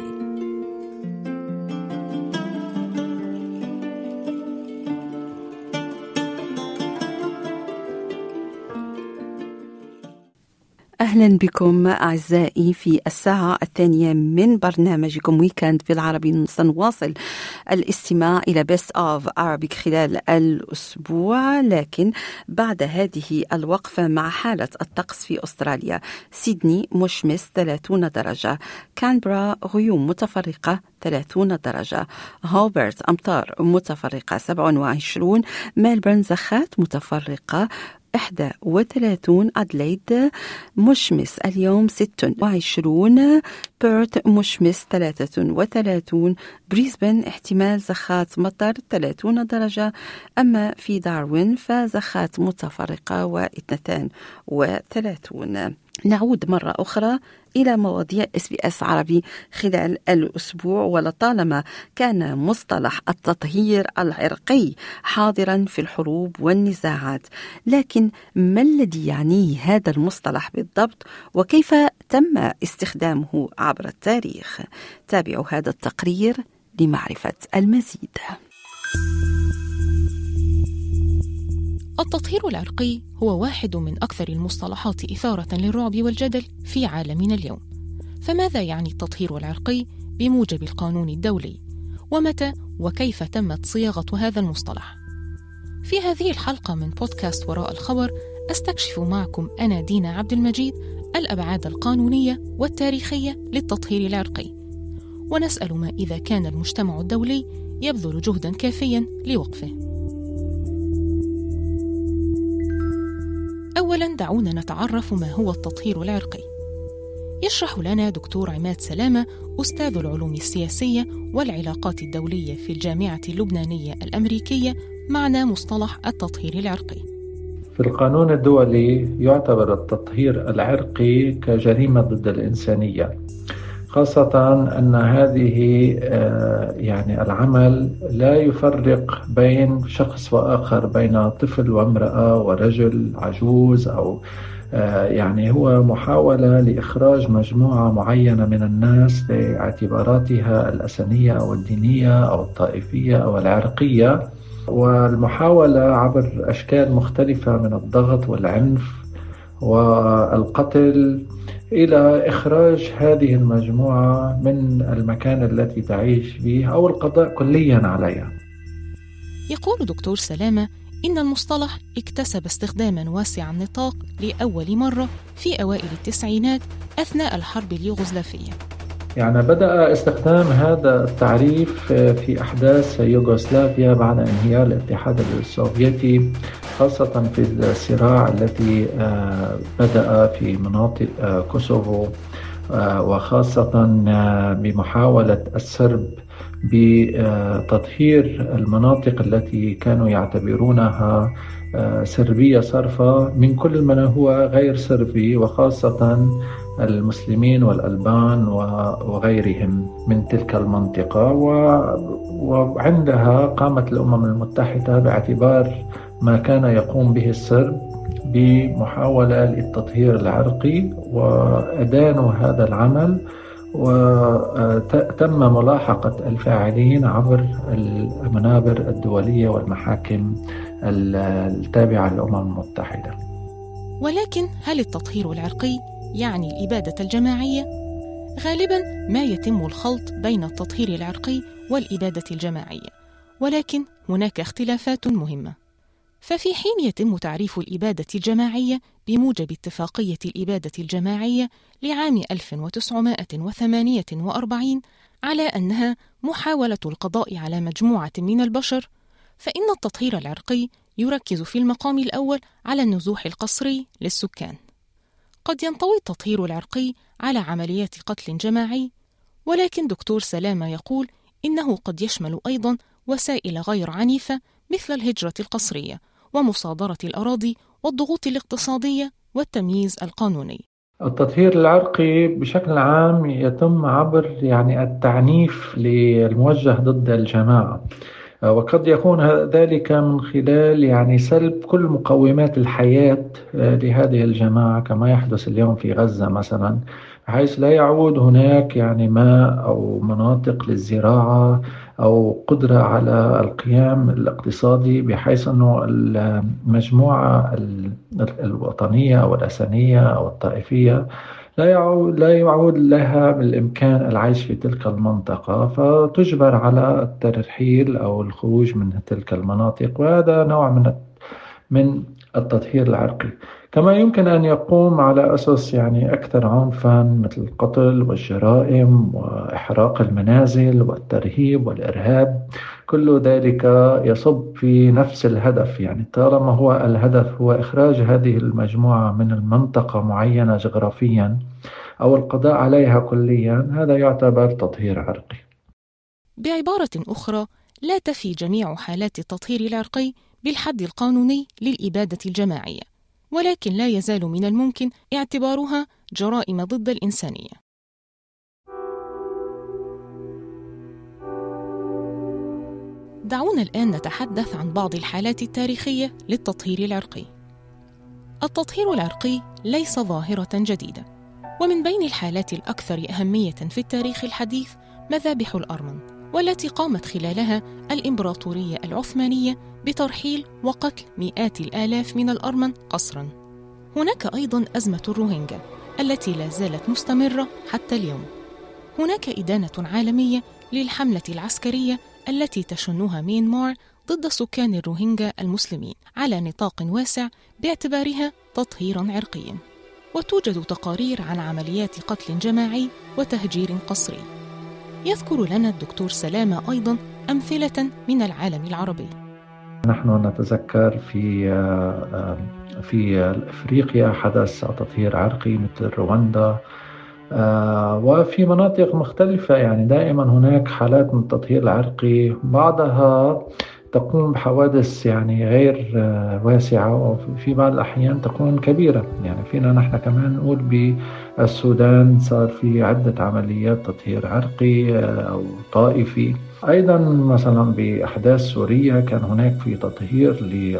أهلا بكم أعزائي في الساعة الثانية من برنامجكم ويكند بالعربي. سنواصل الاستماع إلى Best of Arabic خلال الأسبوع، لكن بعد هذه الوقفة مع حالة الطقس في أستراليا. سيدني مشمس ثلاثين درجة، كانبرا غيوم متفرقة ثلاثين درجة، هوبرت أمطار متفرقة سبعة وعشرين، ملبورن زخات متفرقة واحد وثلاثين، أدليد مشمس اليوم ستة وعشرين، بيرت مشمس ثلاثة وثلاثين، بريسبن احتمال زخات مطر ثلاثين درجة، أما في داروين فزخات متفرقة واثنتان وثلاثون. نعود مرة أخرى إلى مواضيع إس بي إس عربي خلال الأسبوع. ولطالما كان مصطلح التطهير العرقي حاضرا في الحروب والنزاعات، لكن ما الذي يعنيه هذا المصطلح بالضبط وكيف تم استخدامه عبر التاريخ؟ تابعوا هذا التقرير لمعرفة المزيد. التطهير العرقي هو واحد من أكثر المصطلحات إثارة للرعب والجدل في عالمنا اليوم. فماذا يعني التطهير العرقي بموجب القانون الدولي؟ ومتى وكيف تمت صياغة هذا المصطلح؟ في هذه الحلقة من بودكاست وراء الخبر أستكشف معكم أنا دينا عبد المجيد الأبعاد القانونية والتاريخية للتطهير العرقي، ونسأل ما إذا كان المجتمع الدولي يبذل جهدا كافيا لوقفه. أولاً دعونا نتعرف ما هو التطهير العرقي. يشرح لنا دكتور عماد سلامة أستاذ العلوم السياسية والعلاقات الدولية في الجامعة اللبنانية الأمريكية معنى مصطلح التطهير العرقي. في القانون الدولي يعتبر التطهير العرقي كجريمة ضد الإنسانية، خاصة أن هذه يعني العمل لا يفرق بين شخص وآخر، بين طفل وامرأة ورجل عجوز، أو يعني هو محاولة لإخراج مجموعة معينة من الناس لاعتباراتها الأسنية أو الدينية أو الطائفية أو العرقية، والمحاولة عبر أشكال مختلفة من الضغط والعنف والقتل إلى إخراج هذه المجموعة من المكان التي تعيش فيه أو القضاء كليا عليها. يقول دكتور سلامة إن المصطلح اكتسب استخداما واسع النطاق لأول مرة في أوائل التسعينات أثناء الحرب اليوغوسلافية. يعني بدأ استخدام هذا التعريف في أحداث يوغوسلافيا بعد انهيار الاتحاد السوفيتي، خاصة في الصراع التي بدأ في مناطق كوسوفو، وخاصة بمحاولة السرب بتطهير المناطق التي كانوا يعتبرونها سربية صرفة من كل من هو غير سربي، وخاصة المسلمين والألبان وغيرهم من تلك المنطقة. وعندها قامت الأمم المتحدة باعتبار ما كان يقوم به السرب بمحاولة للتطهير العرقي، وأدانوا هذا العمل، وتم ملاحقة الفاعلين عبر المنابر الدولية والمحاكم التابعة للأمم المتحدة. ولكن هل التطهير العرقي يعني الإبادة الجماعية؟ غالباً ما يتم الخلط بين التطهير العرقي والإبادة الجماعية، ولكن هناك اختلافات مهمة. ففي حين يتم تعريف الإبادة الجماعية بموجب اتفاقية الإبادة الجماعية لعام ألف وتسعمائة وثمانية وأربعين على أنها محاولة القضاء على مجموعة من البشر، فإن التطهير العرقي يركز في المقام الأول على النزوح القسري للسكان. قد ينطوي التطهير العرقي على عمليات قتل جماعي، ولكن دكتور سلامة يقول إنه قد يشمل أيضاً وسائل غير عنيفة مثل الهجرة القسرية ومصادرة الأراضي والضغوط الاقتصادية والتمييز القانوني. التطهير العرقي بشكل عام يتم عبر يعني التعنيف الموجه ضد الجماعة، وقد يكون ذلك من خلال يعني سلب كل مقومات الحياة لهذه الجماعة، كما يحدث اليوم في غزة مثلا، حيث لا يعود هناك يعني ماء أو مناطق للزراعة أو قدرة على القيام الاقتصادي، بحيث أنه المجموعة الوطنية أو الأسنية أو الطائفية لا يعود, لا يعود لها بالإمكان العيش في تلك المنطقة، فتجبر على الترحيل أو الخروج من تلك المناطق، وهذا نوع من من التطهير العرقي. كما يمكن أن يقوم على أسس يعني أكثر عنفا، مثل القتل والجرائم وإحراق المنازل والترهيب والإرهاب. كل ذلك يصب في نفس الهدف، يعني طالما هو الهدف هو إخراج هذه المجموعة من المنطقة معينة جغرافيا أو القضاء عليها كليا، هذا يعتبر تطهير عرقي. بعبارة أخرى، لا تفي جميع حالات التطهير العرقي بالحد القانوني للإبادة الجماعية، ولكن لا يزال من الممكن اعتبارها جرائم ضد الإنسانية. دعونا الآن نتحدث عن بعض الحالات التاريخية للتطهير العرقي. التطهير العرقي ليس ظاهرة جديدة، ومن بين الحالات الأكثر أهمية في التاريخ الحديث مذابح الأرمن، والتي قامت خلالها الإمبراطورية العثمانية بترحيل وقتل مئات الآلاف من الأرمن قسراً. هناك أيضاً أزمة الروهينجا التي لا زالت مستمرة حتى اليوم. هناك إدانة عالمية للحملة العسكرية التي تشنها ميانمار ضد سكان الروهينجا المسلمين على نطاق واسع باعتبارها تطهيراً عرقياً. وتوجد تقارير عن عمليات قتل جماعي وتهجير قسري. يذكر لنا الدكتور سلامة أيضاً أمثلة من العالم العربي. نحن نتذكر في في أفريقيا حدث تطهير عرقي مثل رواندا، وفي مناطق مختلفة. يعني دائما هناك حالات من التطهير العرقي، بعضها تقوم بحوادث يعني غير واسعة، وفي بعض الأحيان تكون كبيرة. يعني فينا نحن كمان نقول بالسودان صار في عدة عمليات تطهير عرقي أو طائفي. أيضا مثلا بأحداث سوريا كان هناك في تطهير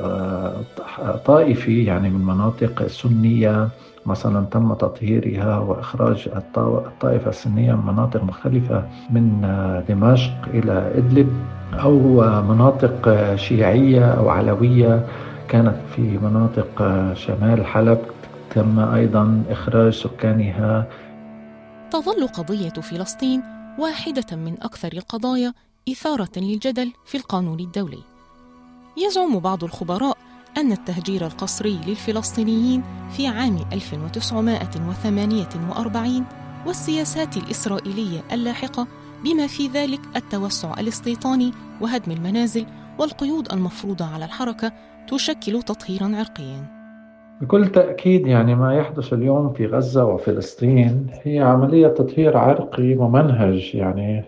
لطائفي، يعني من مناطق سنية مثلا تم تطهيرها وإخراج الطائفة السنية من مناطق مختلفة من دمشق إلى إدلب، أو مناطق شيعية أو علوية كانت في مناطق شمال حلب تم أيضا إخراج سكانها. تظل قضية فلسطين واحدة من أكثر القضايا إثارة للجدل في القانون الدولي. يزعم بعض الخبراء أن التهجير القسري للفلسطينيين في عام ألف وتسعمائة وثمانية وأربعين والسياسات الإسرائيلية اللاحقة بما في ذلك التوسع الاستيطاني وهدم المنازل والقيود المفروضة على الحركة تشكل تطهيراً عرقياً. بكل تأكيد يعني ما يحدث اليوم في غزة وفلسطين هي عملية تطهير عرقي ممنهج، يعني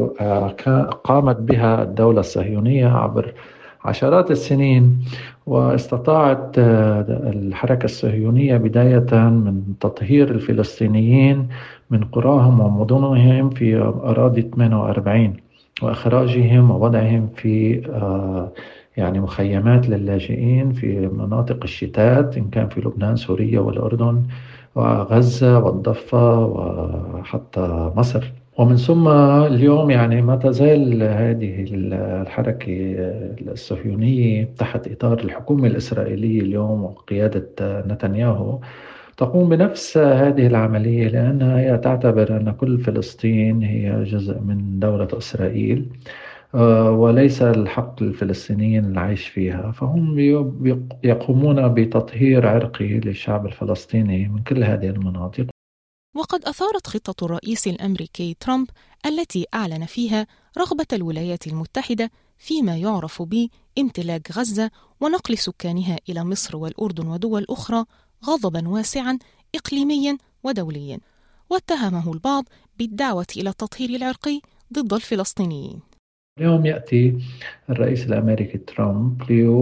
قامت بها الدولة الصهيونية عبر عشرات السنين، واستطاعت الحركة الصهيونية بداية من تطهير الفلسطينيين من قراهم ومدنهم في أراضي ثمانية وأربعين وإخراجهم ووضعهم في يعني مخيمات للاجئين في مناطق الشتات، إن كان في لبنان سوريا والأردن وغزة والضفة وحتى مصر. ومن ثم اليوم يعني ما تزال هذه الحركة الصهيونية تحت إطار الحكومة الإسرائيلية اليوم وقيادة نتنياهو تقوم بنفس هذه العملية، لأنها هي تعتبر أن كل فلسطين هي جزء من دولة إسرائيل وليس الحق للفلسطينيين العيش فيها، فهم يقومون بتطهير عرقي للشعب الفلسطيني من كل هذه المناطق. وقد أثارت خطة الرئيس الأمريكي ترامب التي أعلن فيها رغبة الولايات المتحدة فيما يعرف بامتلاك غزة ونقل سكانها إلى مصر والأردن ودول أخرى غضباً واسعاً إقليمياً ودولياً، واتهمه البعض بالدعوة إلى التطهير العرقي ضد الفلسطينيين. اليوم يأتي الرئيس الأمريكي ترامب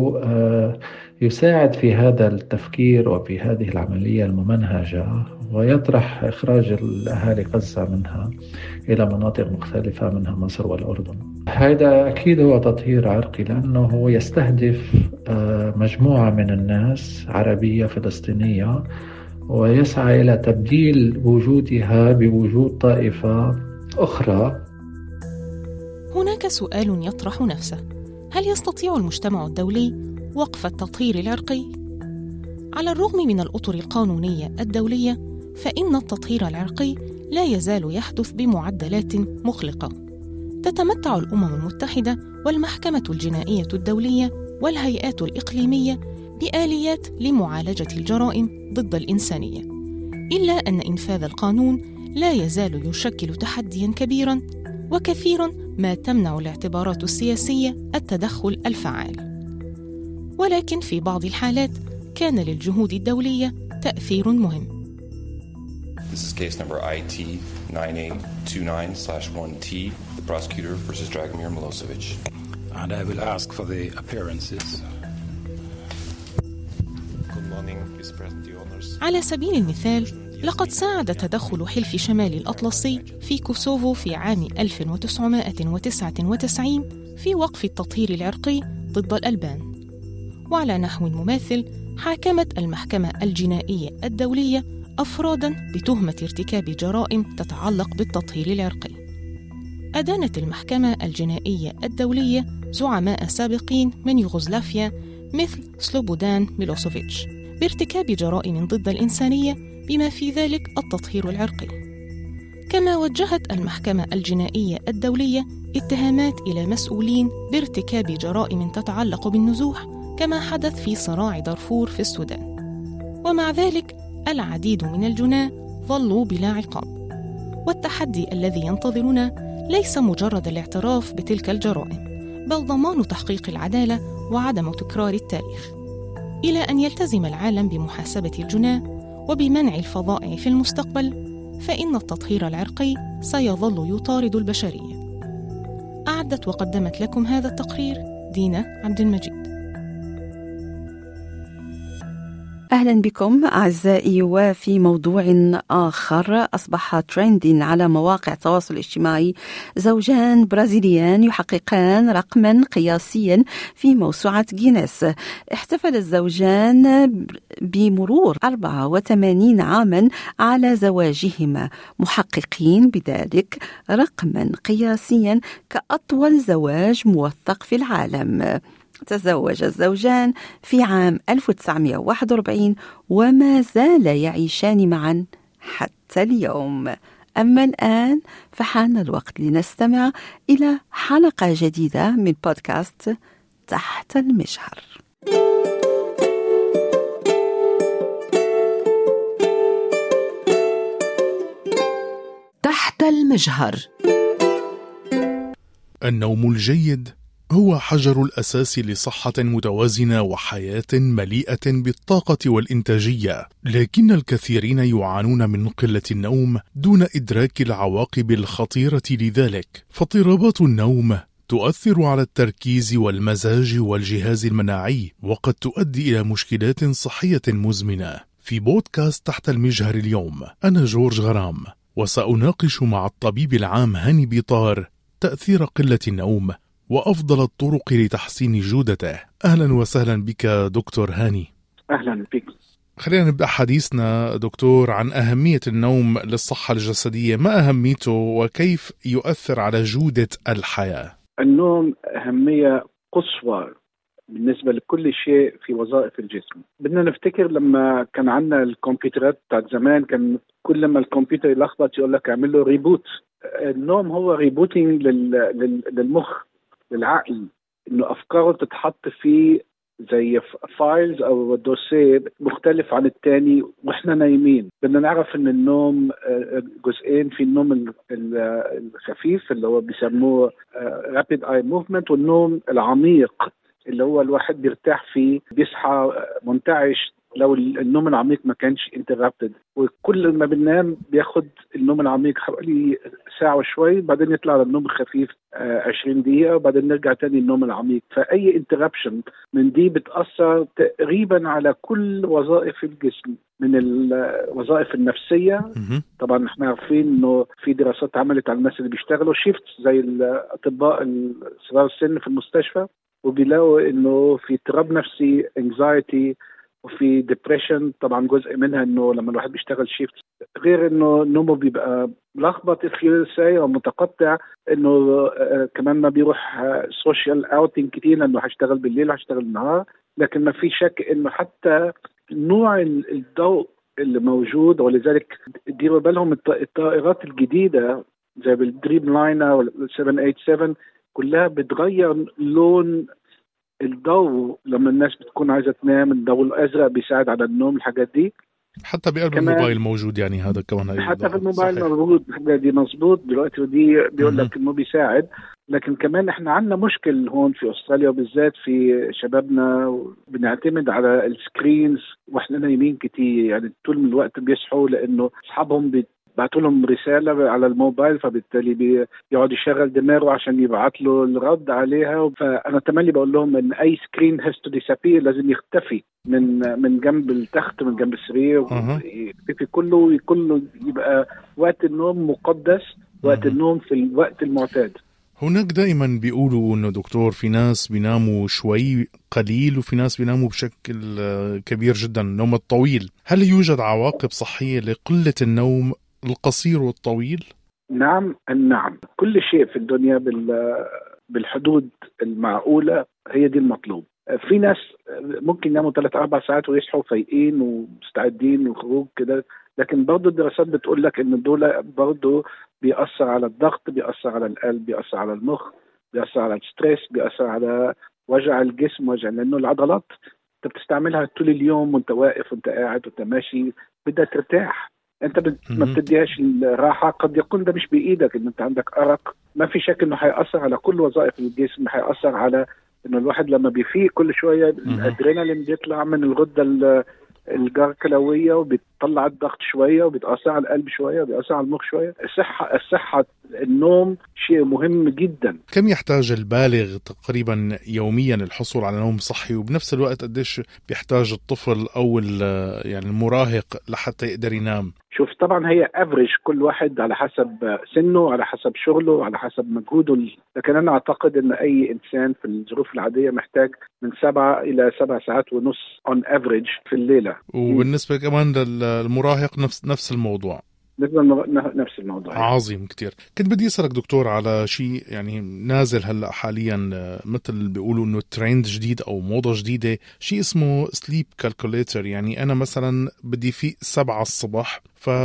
ليساعد في هذا التفكير وفي هذه العملية الممنهجة، ويطرح إخراج الأهالي غزة منها إلى مناطق مختلفة منها مصر والأردن. هذا أكيد هو تطهير عرقي، لأنه يستهدف مجموعة من الناس عربية فلسطينية ويسعى إلى تبديل وجودها بوجود طائفة أخرى. هناك هناك سؤال يطرح نفسه: هل يستطيع المجتمع الدولي وقف التطهير العرقي؟ على الرغم من الأطر القانونية الدولية، فإن التطهير العرقي لا يزال يحدث بمعدلات مخلقة. تتمتع الأمم المتحدة والمحكمة الجنائية الدولية والهيئات الإقليمية بآليات لمعالجة الجرائم ضد الإنسانية، إلا أن إنفاذ القانون لا يزال يشكل تحدياً كبيراً، وكثيراً ما تمنع الاعتبارات السياسية التدخل الفعال. ولكن في بعض الحالات كان للجهود الدولية تأثير مهم. This is case number I T nine eight two nine slash one T, the prosecutor versus Dragomir Milosevic. And I will ask for the appearances. Good morning, Vice President, the honors. على سبيل المثال، لقد ساعد تدخل حلف شمال الأطلسي في كوسوفو في عام ألف وتسعمائة وتسعة وتسعين في وقف التطهير العرقي ضد الألبان. وعلى نحو مماثل، حاكمت المحكمة الجنائية الدولية أفراداً بتهمة ارتكاب جرائم تتعلق بالتطهير العرقي. أدانت المحكمة الجنائية الدولية زعماء سابقين من يوغوسلافيا مثل سلوبودان ميلوسوفيتش بارتكاب جرائم ضد الإنسانية بما في ذلك التطهير العرقي. كما وجهت المحكمة الجنائية الدولية اتهامات إلى مسؤولين بارتكاب جرائم تتعلق بالنزوح، كما حدث في صراع دارفور في السودان. ومع ذلك العديد من الجناة ظلوا بلا عقاب. والتحدي الذي ينتظرنا ليس مجرد الاعتراف بتلك الجرائم، بل ضمان تحقيق العدالة وعدم تكرار التاريخ، إلى أن يلتزم العالم بمحاسبة الجناة وبمنع الفظائع في المستقبل، فإن التطهير العرقي سيظل يطارد البشرية. أعدت وقدمت لكم هذا التقرير دينا عبد المجيد. أهلا بكم أعزائي. وفي موضوع آخر، أصبح ترندين على مواقع التواصل الاجتماعي زوجان برازيليان يحققان رقما قياسيا في موسوعة جينيس. احتفل الزوجان بمرور أربعة وثمانين عاما على زواجهما، محققين بذلك رقما قياسيا كأطول زواج موثق في العالم. تزوج الزوجان في عام ألف وتسعمائة وواحد وأربعين وما زال يعيشان معا حتى اليوم. أما الآن فحان الوقت لنستمع إلى حلقة جديدة من بودكاست تحت المجهر. تحت المجهر. النوم الجيد هو حجر الأساس لصحة متوازنة وحياة مليئة بالطاقة والإنتاجية، لكن الكثيرين يعانون من قلة النوم دون إدراك العواقب الخطيرة لذلك. فاضطرابات النوم تؤثر على التركيز والمزاج والجهاز المناعي، وقد تؤدي إلى مشكلات صحية مزمنة. في بودكاست تحت المجهر اليوم أنا جورج غرام، وسأناقش مع الطبيب العام هاني بيطار تأثير قلة النوم وأفضل الطرق لتحسين جودته. أهلا وسهلا بك دكتور هاني. أهلا بك. خلينا نبدأ حديثنا دكتور عن أهمية النوم للصحة الجسدية. ما أهميته وكيف يؤثر على جودة الحياة؟ النوم أهمية قصوى بالنسبة لكل شيء في وظائف الجسم. بدنا نفتكر لما كان عندنا الكمبيوترات بتاعت زمان، كان كل لما الكمبيوتر يلخبط يقول لك اعمل له ريبوت. النوم هو ريبوتينج للمخ، للعقل، انه افكاره تتحط في زي فايلز او دوسيه مختلف عن الثاني واحنا نايمين. بدنا نعرف ان النوم جزئين، في النوم الخفيف اللي هو بيسموه رابيد اي موفمنت، والنوم العميق اللي هو الواحد بيرتاح فيه، بيصحى منتعش لو النوم العميق ما كانش انترابتد. وكل ما بننام بياخد النوم العميق حوالي ساعة وشوي، بعدين يطلع للنوم الخفيف عشرين دقيقة، وبعدين نرجع تاني النوم العميق. فأي انترابشن من دي بتأثر تقريبا على كل وظائف الجسم، من الوظائف النفسية. طبعا احنا عارفين انه في دراسات عملت على الناس اللي بيشتغلوا شيفت زي الأطباء صغار السن في المستشفى، وبيلاقوا انه في اضطراب نفسي، anxiety وفي ديبريشن. طبعا جزء منها انه لما الواحد بيشتغل شيفت، غير انه نومه بيبقى لخبط خلال الساعه ومتقطع، انه آه كمان ما بيروح سوشيال اوتنج كتير لانه هيشتغل بالليل وهيشتغل النهار. لكن ما في شك انه حتى نوع الضوء اللي موجود، ولذلك ديروا بالهم الطائرات الجديده زي بالدريم لاينر وال سبعة ثمانية سبعة كلها بتغير لون الضوء لما الناس بتكون عايزه تنام. الضوء الازرق بيساعد على النوم، الحاجات دي حتى بقلب الموبايل موجود، يعني هذا كمان حتى في الموبايل موجود، الحاجات دي مظبوط دلوقتي، ودي بيقول لك انه بيساعد. لكن كمان احنا عندنا مشكل هون في استراليا وبالذات في شبابنا، بنعتمد على السكرينز واحنا نايمين كتير، يعني طول الوقت بيصحوا لانه اصحابهم بي بعتوا لهم رسالة على الموبايل، فبالتالي بيقعد يشغل دماغه عشان يبعت له الرد عليها. فأنا تملي بقول لهم إن أي سكرين has to disappear، لازم يختفي من من جنب التخت، من جنب السرير، يختفي كله، كله يبقى وقت النوم مقدس، وقت النوم في الوقت المعتاد. هناك دائما بيقولوا إنه دكتور في ناس بيناموا شوي قليل وفي ناس بيناموا بشكل كبير جدا، النوم الطويل. هل يوجد عواقب صحية لقلة النوم القصير والطويل؟ نعم نعم، كل شيء في الدنيا بالحدود المعقولة هي دي المطلوب. في ناس ممكن يناموا ثلاث أربع ساعات ويصحوا فايقين ومستعدين وخروج كده، لكن برضو الدراسات بتقول لك إن دول برضو بيأثر على الضغط، بيأثر على القلب، بيأثر على المخ، بيأثر على الستريس، بيأثر على وجع الجسم، وجع لأنه العضلات أنت بتستعملها طول اليوم وأنت واقف وأنت قاعد وأنت ماشي، بدها ترتاح. انت ما بتديهاش الراحه، قد يكون ده مش بايدك، ان انت عندك ارق، ما في شك انه هيأثر على كل وظائف الجسم، هيأثر على انه الواحد لما بيفيق كل شويه الادرينالين بيطلع من الغده الجركلويه وبيطلع الضغط شويه، وبيتأثر على القلب شويه، وبيتأثر على المخ شويه. الصحه الصحه النوم شيء مهم جدا. كم يحتاج البالغ تقريبا يوميا الحصول على نوم صحي، وبنفس الوقت قديش بيحتاج الطفل او يعني المراهق لحتى يقدر ينام؟ شوف طبعا هي افريج، كل واحد على حسب سنه، على حسب شغله، على حسب مجهوده، لكن انا اعتقد ان اي انسان في الظروف العاديه محتاج من سبعة الى سبع ساعات ونص on average في الليله. وبالنسبه كمان للمراهق نفس نفس الموضوع. نفس الموضوع. عظيم كتير. كنت بدي أسألك دكتور على شيء يعني نازل هلأ حاليا، مثل بيقولوا إنه ترند جديد أو موضة جديدة، شيء اسمه سليب كالكوليتر. يعني أنا مثلا بدي فيق سبعة الصبح،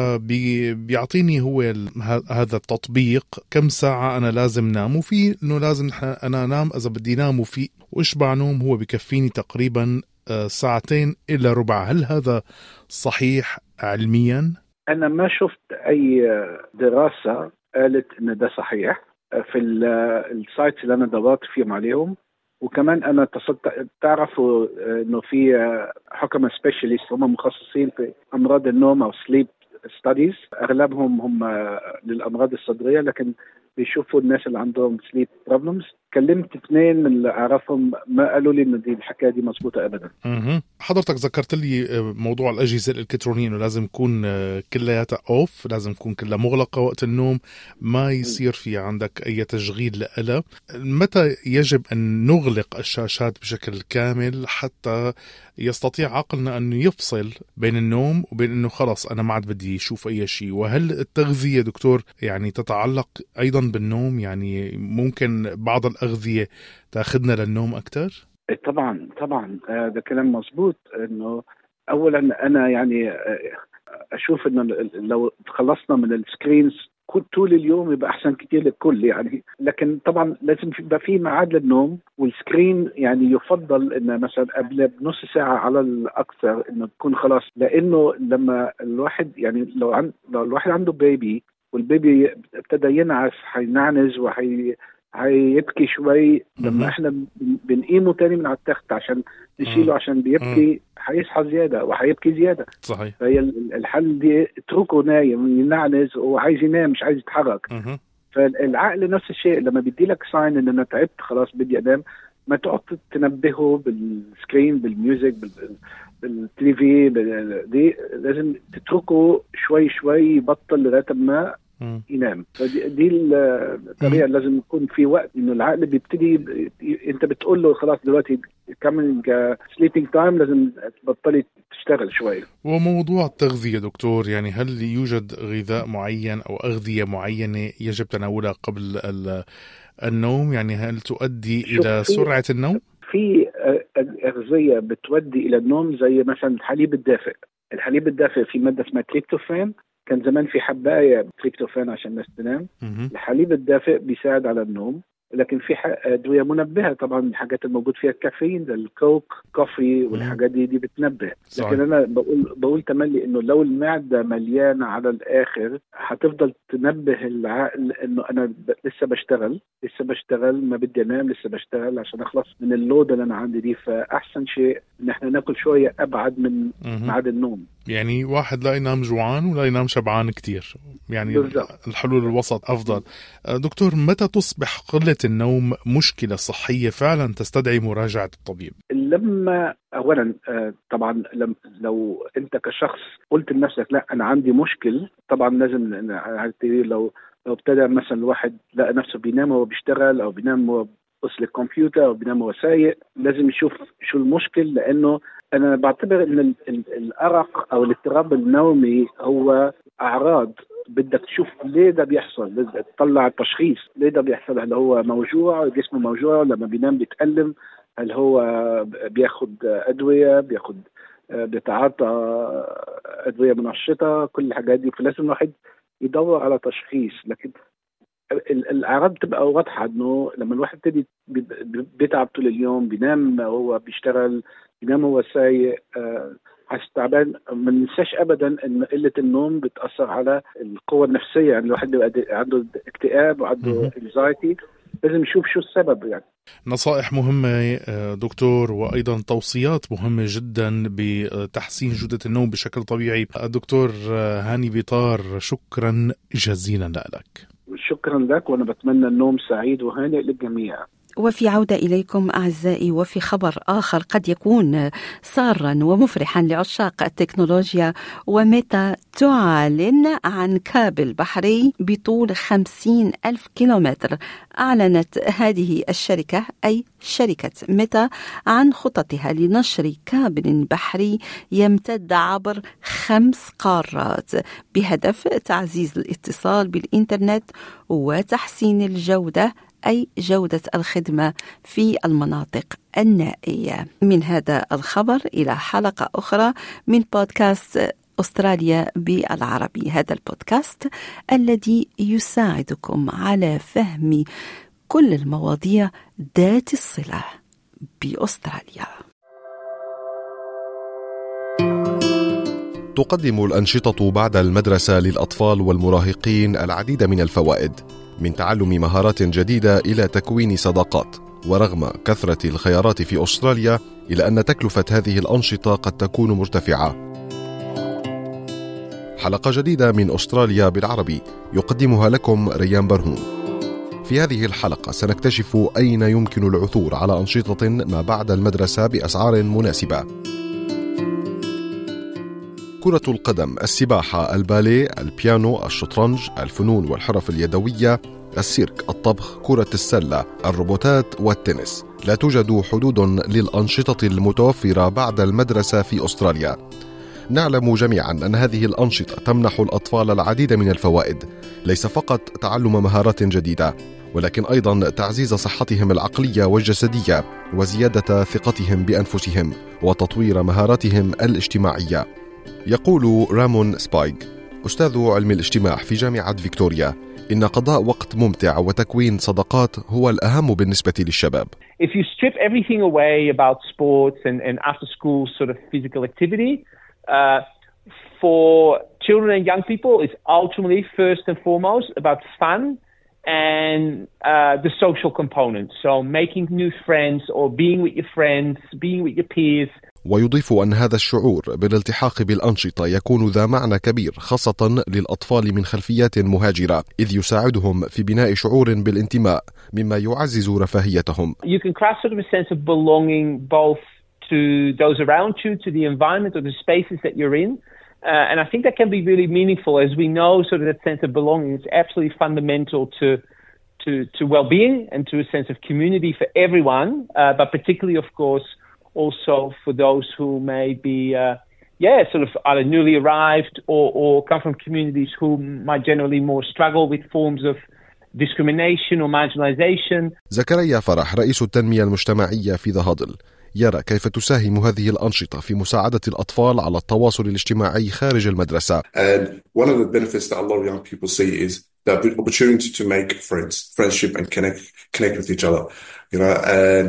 فبيعطيني هو هذا التطبيق كم ساعة أنا لازم نام، وفي إنه لازم أنا أنام إذا بدي نام وفيق وإشبع نوم هو بكفيني تقريبا ساعتين إلا ربع. هل هذا صحيح علميا؟ أنا ما شفت أي دراسة قالت إن ده صحيح في السايتس اللي أنا دورت فيهم عليهم. وكمان أنا اتصلت، تعرفوا إنه في حكمة سبيشاليست هم مخصصين في أمراض النوم أو سليب ستاديز، أغلبهم هم للأمراض الصدرية، لكن بيشوفوا الناس اللي عندهم سليب بروبلمز. كلمت اثنين من اللي أعرفهم ما قالوا لي إن دي الحكاية دي مظبوطة أبدا. اها حضرتك ذكرت لي موضوع الأجهزة الإلكترونية إنه لازم يكون كلها أوف، لازم يكون كلها مغلقة وقت النوم، ما يصير في عندك أي تشغيل لها. متى يجب أن نغلق الشاشات بشكل كامل حتى يستطيع عقلنا أن يفصل بين النوم وبين إنه خلاص أنا ما عاد بدي أشوف أي شيء؟ وهل التغذية دكتور يعني تتعلق أيضا بالنوم؟ يعني ممكن بعض الأغذية تأخذنا للنوم أكتر؟ طبعا طبعا ده كلام مظبوط. إنه أولا أنا يعني أشوف إنه لو تخلصنا من السكرينز طول اليوم يبقى أحسن كتير للكل يعني. لكن طبعا لازم يبقى في ميعاد للنوم، والسكرين يعني يفضل إنه مثلا قبل بنص ساعة على الأكثر إنه تكون خلاص. لأنه لما الواحد يعني لو عن لو الواحد عنده بيبي والبيبي ابتدى ينعس هينعنز وهي هيبكي شوي، لما احنا بنقيمه تاني من على التخت عشان نشيله عشان بيبكي هيصحى زيادة وهيبكي زيادة. صحيح. فهي الحل دي اتركه نايم ينعنز وعايز ينام مش عايز يتحرك. فالعقل نفس الشيء، لما بيدي لك ساين ان انا تعبت خلاص بدي انام، ما تقعد تنبهه بالسكرين بالميوزك بالتليفي دي، لازم تتركه شوي شوي يبطل لغاية ما ينام. دي الطريقة لازم يكون في وقت إنه العقل بيبتدي ب... أنت بتقول له خلاص دلوقتي كمان سليبينج تايم لازم تبطلي تشتغل شوية. وموضوع التغذية دكتور، يعني هل يوجد غذاء معين أو أغذية معينة يجب تناولها قبل النوم؟ يعني هل تؤدي إلى سرعة النوم؟ في أغذية بتودي إلى النوم زي مثلا الحليب الدافئ. الحليب الدافئ في مادة اسمها تريبتوفان، كان زمان في حباية تريبتوفان عشان الناس تنام. الحليب الدافئ بيساعد على النوم، لكن في أدوية منبهة طبعا، الحاجات الموجود فيها الكافيين زي الكوك كوفي والحاجات دي دي بتنبه. صحيح. لكن أنا بقول بقول تملي إنه لو المعدة مليانة على الآخر هتفضل تنبه العقل إنه أنا ب... لسه بشتغل لسه بشتغل ما بدي أنام، لسه بشتغل عشان أخلص من اللود اللي أنا عندي دي. فأحسن شيء إن إحنا ناكل شوية أبعد من ميعاد النوم. يعني واحد لا ينام جوعان ولا ينام شبعان كتير، يعني بالزبط. الحلول الوسط أفضل. دكتور، متى تصبح قلة النوم مشكلة صحية فعلا تستدعي مراجعة الطبيب؟ لما أولا طبعا لو أنت كشخص قلت لنفسك لا أنا عندي مشكل، طبعا لازم لو لو ابتدى مثلا الواحد لقى نفسه بينام وهو بيشتغل أو بينام وهو بيوصل الكمبيوتر أو بينام وهو سايق، لازم يشوف شو المشكل. لأنه أنا بعتبر إن الأرق أو الاضطراب النومي هو أعراض بدك تشوف ليه ده بيحصل، بدك تطلع التشخيص ليه ده بيحصل. هل هو موجوع جسمه موجوع لما بينام بيتألم، هل هو بياخد أدوية بياخد بيتعاطى أدوية منشطة، كل الحاجات دي. فلازم الواحد يدور على تشخيص. لكن الأعراض بتبقى واضحة إنه لما الواحد تبي بيتعب طول اليوم، بينام وهو بيشتغل، بينام وهو سايق، حاسس تعبان. ما ننساش ابدا ان قله النوم بتاثر على القوه النفسيه. يعني الواحد بيبقى عنده اكتئاب وعنده انزايتي، لازم نشوف شو السبب. يعني نصائح مهمة دكتور، وأيضا توصيات مهمة جدا بتحسين جودة النوم بشكل طبيعي. دكتور هاني بيطار، شكرا جزيلا لك. شكرا لك، وأنا بتمنى النوم سعيد وهانئ للجميع. وفي عودة إليكم أعزائي، وفي خبر آخر قد يكون سارا ومفرحا لعشاق التكنولوجيا، وميتا تعلن عن كابل بحري بطول خمسين ألف كيلومتر. أعلنت هذه الشركة أي شركة ميتا عن خططها لنشر كابل بحري يمتد عبر خمس قارات بهدف تعزيز الاتصال بالإنترنت وتحسين الجودة أي جودة الخدمة في المناطق النائية. من هذا الخبر إلى حلقة أخرى من بودكاست أستراليا بالعربي، هذا البودكاست الذي يساعدكم على فهم كل المواضيع ذات الصلة بأستراليا. تقدم الأنشطة بعد المدرسة للأطفال والمراهقين العديد من الفوائد، من تعلم مهارات جديدة إلى تكوين صداقات. ورغم كثرة الخيارات في أستراليا إلا أن تكلفة هذه الأنشطة قد تكون مرتفعة. حلقة جديدة من أستراليا بالعربي يقدمها لكم ريان برهون. في هذه الحلقة سنكتشف أين يمكن العثور على أنشطة ما بعد المدرسة بأسعار مناسبة. كرة القدم، السباحة، الباليه، البيانو، الشطرنج، الفنون والحرف اليدوية، السيرك، الطبخ، كرة السلة، الروبوتات والتنس. لا توجد حدود للأنشطة المتوفرة بعد المدرسة في أستراليا. نعلم جميعا أن هذه الأنشطة تمنح الأطفال العديد من الفوائد، ليس فقط تعلم مهارات جديدة، ولكن أيضا تعزيز صحتهم العقلية والجسدية وزيادة ثقتهم بأنفسهم وتطوير مهاراتهم الاجتماعية. يقول رامون سبايغ أستاذ علم الاجتماع في جامعة فيكتوريا إن قضاء وقت ممتع وتكوين صداقات هو الأهم بالنسبة للشباب. If you strip everything away about sports and, and after school sort of physical activity, uh, for children and young people it's ultimately first and foremost about fun and uh, the social component. So making new friends or being with your friends, being with your peers. ويضيف أن هذا الشعور بالالتحاق بالأنشطة يكون ذا معنى كبير خاصة للأطفال من خلفيات مهاجرة، إذ يساعدهم في بناء شعور بالانتماء مما يعزز رفاهيتهم. You can craft sort of a sense of belonging both to those around you, to the environment or the spaces that you're in, Uh, and I think that can be really meaningful, as we know sort of that sense of belonging is absolutely fundamental to to, to well-being and to a sense of community for everyone, uh, but particularly, of course, also for those who may be, uh, yeah, sort of either newly arrived or, or come from communities who might generally more struggle with forms of discrimination or marginalization. زكريا فرح رئيس التنمية المجتمعية في ذا هادل يرى كيف تساهم هذه الأنشطة في مساعدة الأطفال على التواصل الاجتماعي خارج المدرسة. And one of the benefits that a lot of young people see is the opportunity to make friends, friendship, and connect connect with each other. You know, and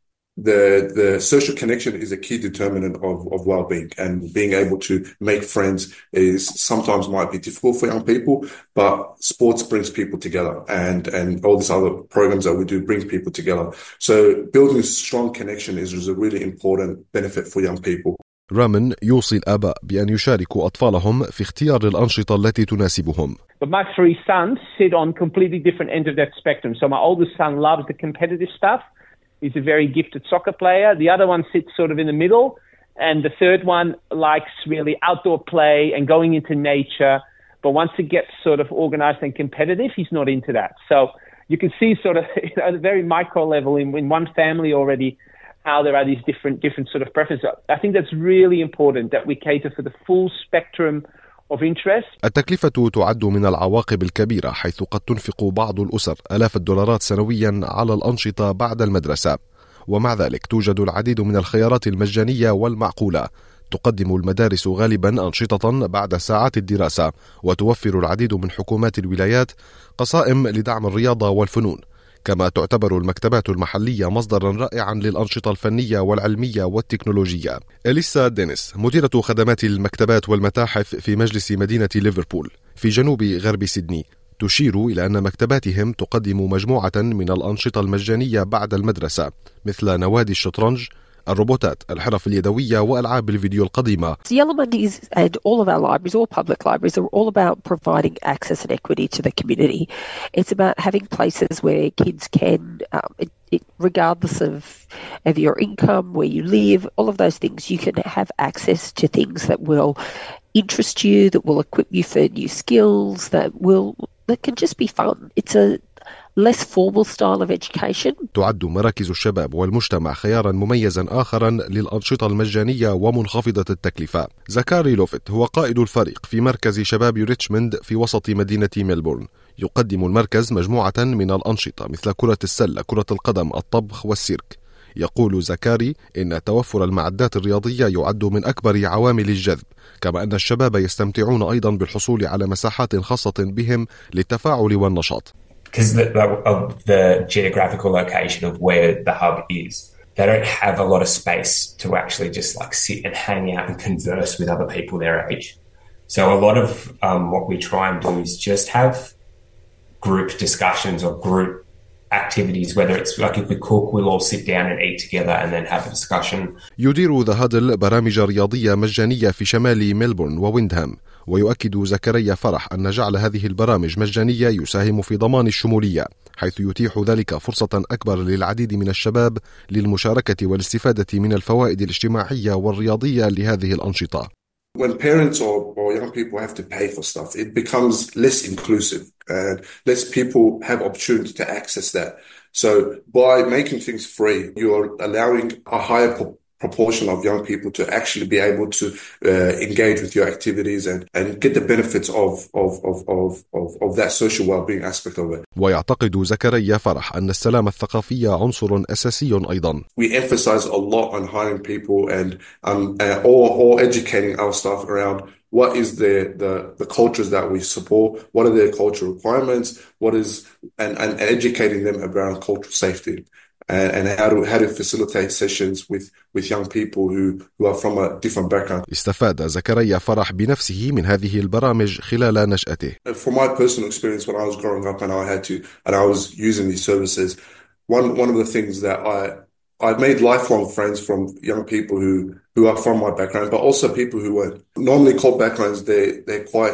the the social connection is a key determinant of of well-being, and being able to make friends is sometimes might be difficult for young people, but sports brings people together, and and all these other programs that we do bring people together. So building strong connection is, is a really important benefit for young people. رامن يوصي الآباء بأن يشاركوا أطفالهم في اختيار الأنشطة التي تناسبهم. But my three sons sit on completely different ends of that spectrum. So my oldest son loves the competitive stuff. He's a very gifted soccer player. The other one sits sort of in the middle. And the third one likes really outdoor play and going into nature. But once it gets sort of organized and competitive, he's not into that. So you can see sort of at a very micro level in, in one family already how there are these different different sort of preferences. I think that's really important that we cater for the full spectrum of interest. التكلفة تعد من العواقب الكبيرة، حيث قد تنفق بعض الأسر آلاف الدولارات سنويا على الأنشطة بعد المدرسة، ومع ذلك توجد العديد من الخيارات المجانية والمعقولة. تقدم المدارس غالبا أنشطة بعد ساعات الدراسة، وتوفر العديد من حكومات الولايات قصائم لدعم الرياضة والفنون، كما تعتبر المكتبات المحلية مصدرا رائعا للأنشطة الفنية والعلمية والتكنولوجية. إليسا دينيس مديرة خدمات المكتبات والمتاحف في مجلس مدينة ليفربول في جنوب غرب سيدني تشير إلى أن مكتباتهم تقدم مجموعة من الأنشطة المجانية بعد المدرسة، مثل نوادي الشطرنج، الروبوتات، الحرف اليدوية وألعاب الفيديو القديمة. The Yellow Mondays and all of our libraries, all public libraries, are all about providing access and equity to the community. It's about having places where kids can, um, it, it, regardless of, of your income, where you live, all of those things, you can have access to things that will interest you, that will equip you for new skills, that will that can just be fun. It's a less formal style of education. تعد مراكز الشباب والمجتمع خيارا مميزا آخرا للأنشطة المجانية ومنخفضة التكلفة. زكاري لوفيت هو قائد الفريق في مركز شباب ريتشموند في وسط مدينة ميلبورن. يقدم المركز مجموعة من الأنشطة مثل كرة السلة، كرة القدم، الطبخ والسيرك. يقول زكاري إن توفر المعدات الرياضية يعد من أكبر عوامل الجذب، كما أن الشباب يستمتعون أيضا بالحصول على مساحات خاصة بهم للتفاعل والنشاط. Because the, of the geographical location of where the hub is, they don't have a lot of space to actually just like sit and hang out and converse with other people their age. So a lot of um, what we try and do is just have group discussions or group activities, whether it's like if we cook, we'll all sit down and eat together and then have a discussion. يدير ذا هادل برامج رياضية مجانية في شمال ميلبورن وويندهام، ويؤكد زكريا فرح أن جعل هذه البرامج مجانية يساهم في ضمان الشمولية، حيث يتيح ذلك فرصة أكبر للعديد من الشباب للمشاركة والاستفادة من الفوائد الاجتماعية والرياضية لهذه الأنشطة. When parents or, or young people have to pay for stuff, it becomes less inclusive and less people have opportunity to access that. So by making things free, you're allowing a higher po- proportion of young people to actually be able to uh, engage with your activities and, and get the benefits of, of, of, of, of, of that social well-being aspect of it. ويعتقد زكريا فرح أن السلامة الثقافية عنصر أساسي أيضا. We emphasize a lot on hiring people and um, uh, or, or educating our staff around what is the, the, the cultures that we support, what are their cultural requirements, what is and, and educating them around cultural safety. And how to how to facilitate sessions with with young people who who are from a different background. استفاد زكريا فرح بنفسه من هذه البرامج خلال نشأته. From my personal experience when I was growing up and I had to and I was using these services, one one of the things that I I made lifelong friends from young people who who are from my background, but also people who were normally called backgrounds. They they're quite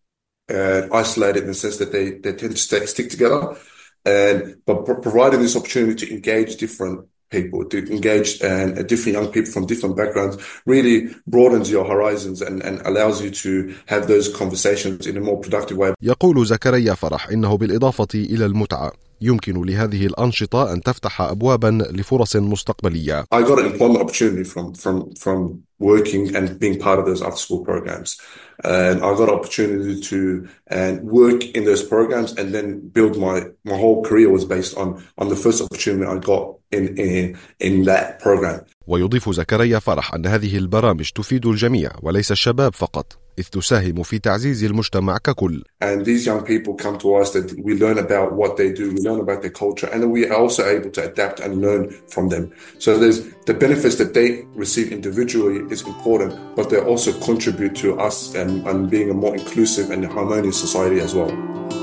uh, isolated in the sense that they they tend to stay, stick together. And but providing this opportunity to engage different people, to engage and uh, different young people from different backgrounds really broadens your horizons and, and allows you to have those conversations in a more productive way. يقول زكريا فرح إنه بالإضافة إلى المتعة يمكن لهذه الأنشطة أن تفتح أبوابا لفرص مستقبلية. I got an employment opportunity from from from working and being part of those after school programs, and I got an opportunity to and work in those programs, and then build my my whole career was based on on the first opportunity I got in in in that program. ويضيف زكريا فرح أن هذه البرامج تفيد الجميع وليس الشباب فقط، إذ تساهم في تعزيز المجتمع ككل. And these young people come to us that we learn about what they do, we learn about their culture, and we are also able to adapt and learn from them. So there's the benefits that they receive individually is important, but they also contribute to us and, and being a more inclusive and harmonious society as well.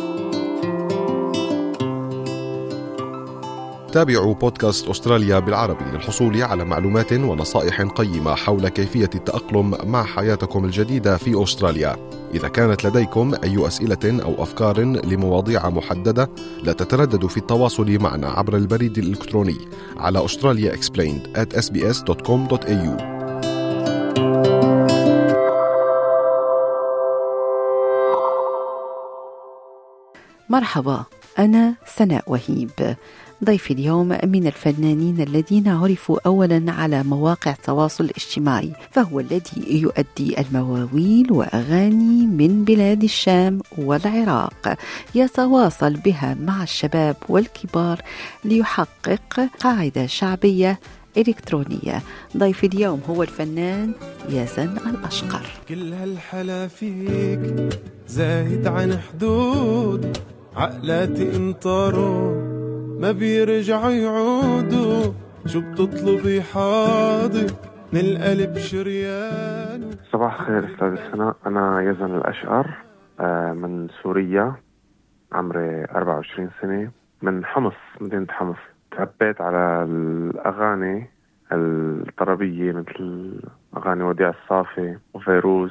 تابعوا بودكاست أستراليا بالعربي للحصول على معلومات ونصائح قيمة حول كيفية التأقلم مع حياتكم الجديدة في أستراليا. إذا كانت لديكم أي أسئلة أو أفكار لمواضيع محددة لا تترددوا في التواصل معنا عبر البريد الإلكتروني على australia explained at s b s dot com dot a u. مرحبا، أنا سناء وهيب. ضيفي اليوم من الفنانين الذين عرفوا أولا على مواقع التواصل الاجتماعي، فهو الذي يؤدي المواويل وأغاني من بلاد الشام والعراق، يتواصل بها مع الشباب والكبار ليحقق قاعدة شعبية إلكترونية. ضيف اليوم هو الفنان يزن الأشقر. كل هالحلا فيك زايد عن حدود، عقلاتي انطروا ما بيرجعوا يعودوا، شو بتطلبي حاضر من القلب شريان. صباح الخير أستاذ سناء، أنا يزن الأشقر من سوريا، عمري أربعة وعشرين سنة، من حمص، مدينة حمص. تربيت على الأغاني الطربية مثل أغاني وديع الصافي وفيروز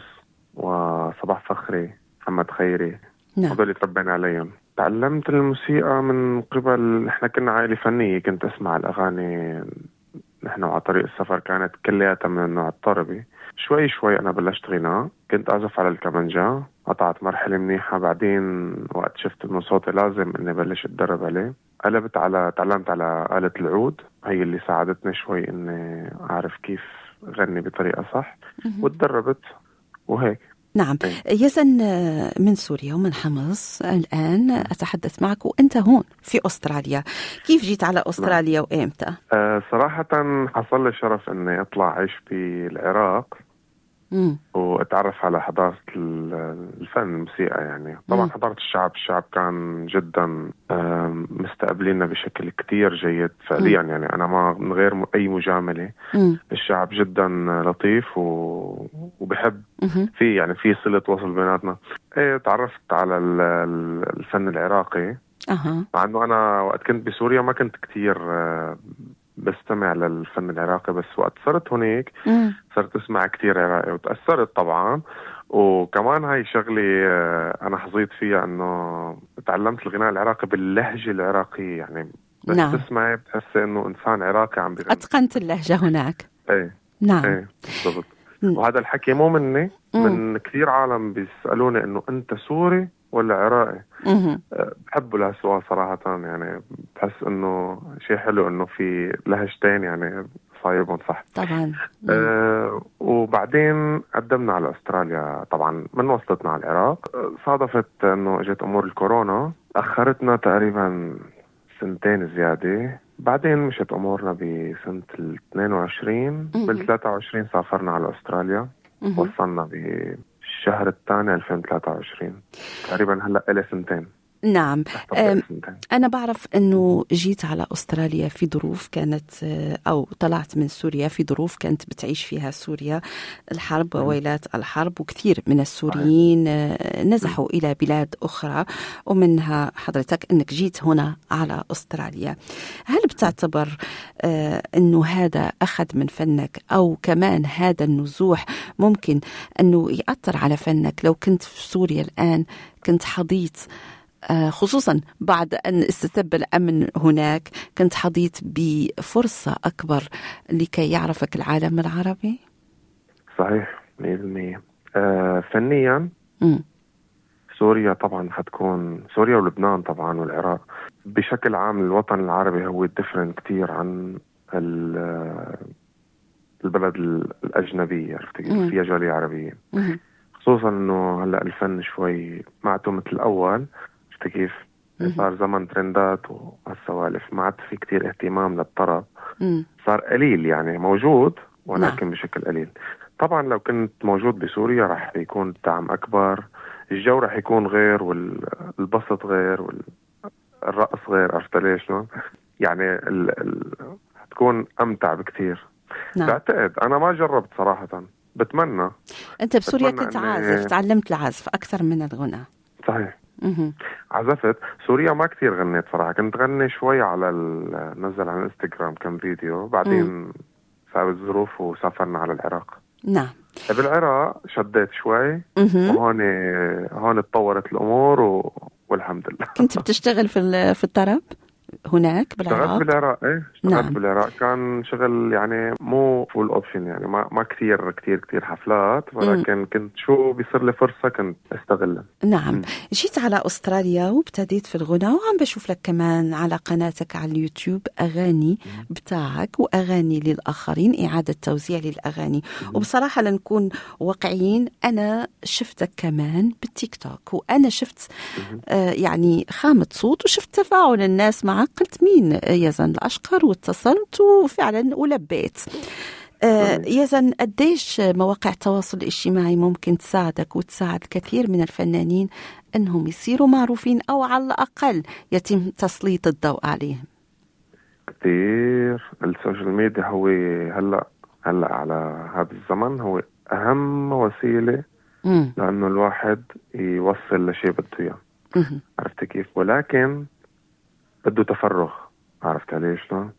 وصباح فخري محمد خيري، نعم. هذول تربينا عليهم. تعلمت الموسيقى من قبل، احنا كنا عائلة فنية، كنت اسمع الأغاني نحن على طريق السفر، كانت كلياتها من النوع الطربي. شوي شوي أنا بلشت غناء، كنت أعزف على الكمانجا، قطعت مرحلة منيحة، بعدين وقت شفت إنه صوتي لازم إني بلش أتدرب عليه، قلبت على تعلمت على آلة العود، هي اللي ساعدتني شوي إني أعرف كيف غني بطريقة صح، وتدربت وهيك. نعم. يزن من سوريا ومن حمص، الآن أتحدث معك وأنت هون في أستراليا. كيف جيت على أستراليا وإمتى؟ أه صراحة حصل لي شرف أني أطلع عيش في العراق مم. وأتعرف على حضارة الفن الموسيقى. يعني طبعا مم. حضارة الشعب الشعب كان جدا مستقبليننا بشكل كتير جيد فعليا. مم. يعني أنا ما من غير أي مجاملة، مم. الشعب جدا لطيف و... وبحب مم. في يعني في صلة وصل بيناتنا. إيه تعرفت على الفن العراقي، أه. مع أنه أنا وقت كنت بسوريا ما كنت كتير بستمع للفن العراقي، بس وقت صرت هناك مم. صرت اسمع كتير عراقي وتأثرت طبعا. وكمان هاي شغلي أنا حظيت فيها أنه تعلمت الغناء العراقي باللهجة العراقية، يعني بس نعم. تسمعي بتحسي أنه إنسان عراقي عم بيغني. أتقنت اللهجة هناك. ايه نعم. ايه بالضبط. وهذا الحكي مو مني، من كثير عالم بيسألوني إنه أنت سوري ولا عراقي. مم. بحبوا لهالسؤال صراحة، يعني بحس إنه شيء حلو إنه في لهجتين يعني صايبهم صح. طبعا. آه وبعدين قدمنا على أستراليا، طبعا من وصلتنا على العراق صادفت إنه اجت أمور الكورونا، أخرتنا تقريبا سنتين زيادة. بعدين مشت أمورنا بسنة الاثنين وعشرين، بالثلاثة وعشرين سافرنا على أستراليا. مم. وصلنا بالشهر الثاني ألفين وثلاثة وعشرين، تقريبا هلأ إلي سنتين. نعم. أنا بعرف أنه جيت على أستراليا في ظروف كانت، أو طلعت من سوريا في ظروف كانت بتعيش فيها سوريا، الحرب وويلات الحرب، وكثير من السوريين نزحوا إلى بلاد أخرى، ومنها حضرتك أنك جيت هنا على أستراليا. هل بتعتبر أنه هذا أخذ من فنك، أو كمان هذا النزوح ممكن أنه يأثر على فنك؟ لو كنت في سوريا الآن كنت حضيت خصوصا بعد أن استتب الأمن هناك، كنت حظيت بفرصة أكبر لكي يعرفك العالم العربي؟ صحيح مية بالمية. آه فنيا م. سوريا طبعا حتكون سوريا ولبنان طبعا والعراق بشكل عام. الوطن العربي هو ديفرنت كتير عن البلد الأجنبية، عرفت كيف؟ فيها جالية عربية، م. خصوصا انه هلا الفن شوي ما عادته مثل الاول، عرفت كيف؟ صار زمن ترندات وهالسوالف، ما عاد في كتير اهتمام للطرب، م. صار قليل يعني موجود ولكن نعم. بشكل قليل. طبعا لو كنت موجود بسوريا راح يكون دعم اكبر، الجو راح يكون غير والبسط غير والرقص غير، عرفت ليش؟ يعني ال... ال... تكون امتع بكتير. نعم. بعتقد انا ما جربت صراحة، بتمنى. أنت بسوريا بتمنى كنت أني... عازف، تعلمت العزف أكثر من الغناء. صحيح. مه. عزفت. سوريا ما كتير غنيت صراحة، كنت غني شوي على ال... نزل على الانستغرام كم فيديو، بعدين صارت الظروف وسافرنا على العراق. نعم. بالعراق شديت شوي مه. وهون هون اتطورت الأمور و... والحمد لله. كنت بتشتغل في في الطرب هناك بالعراق؟ اشتغلت بالعراق، ايه اشتغلت نعم. بالعراق. كان شغل يعني مو فول اوبشن، يعني ما ما كثير كثير كثير حفلات، ولكن م. كنت شو بيصير لي فرصة كنت استغلها. نعم. م. جيت على أستراليا وابتديت في الغناء، وعم بشوف لك كمان على قناتك على اليوتيوب أغاني بتاعك وأغاني للآخرين، إعادة توزيع للأغاني. م. وبصراحة لنكون واقعيين، أنا شفتك كمان بالتيك توك، وأنا شفت آه يعني خامة صوت، وشفت تفاعل الناس معك. قلت مين يزن الأشقر، واتصلت وفعلا ولبيت. آه يزن، قديش مواقع التواصل الاجتماعي ممكن تساعدك وتساعد كثير من الفنانين أنهم يصيروا معروفين، أو على الأقل يتم تسليط الضوء عليهم؟ كثير. السوشيال ميديا هو هلأ هلأ على هذا الزمن هو أهم وسيلة مم. لأنه الواحد يوصل لشيء بده إياه، عرفت كيف؟ ولكن بده تفرغ، عرفت ليش؟ لا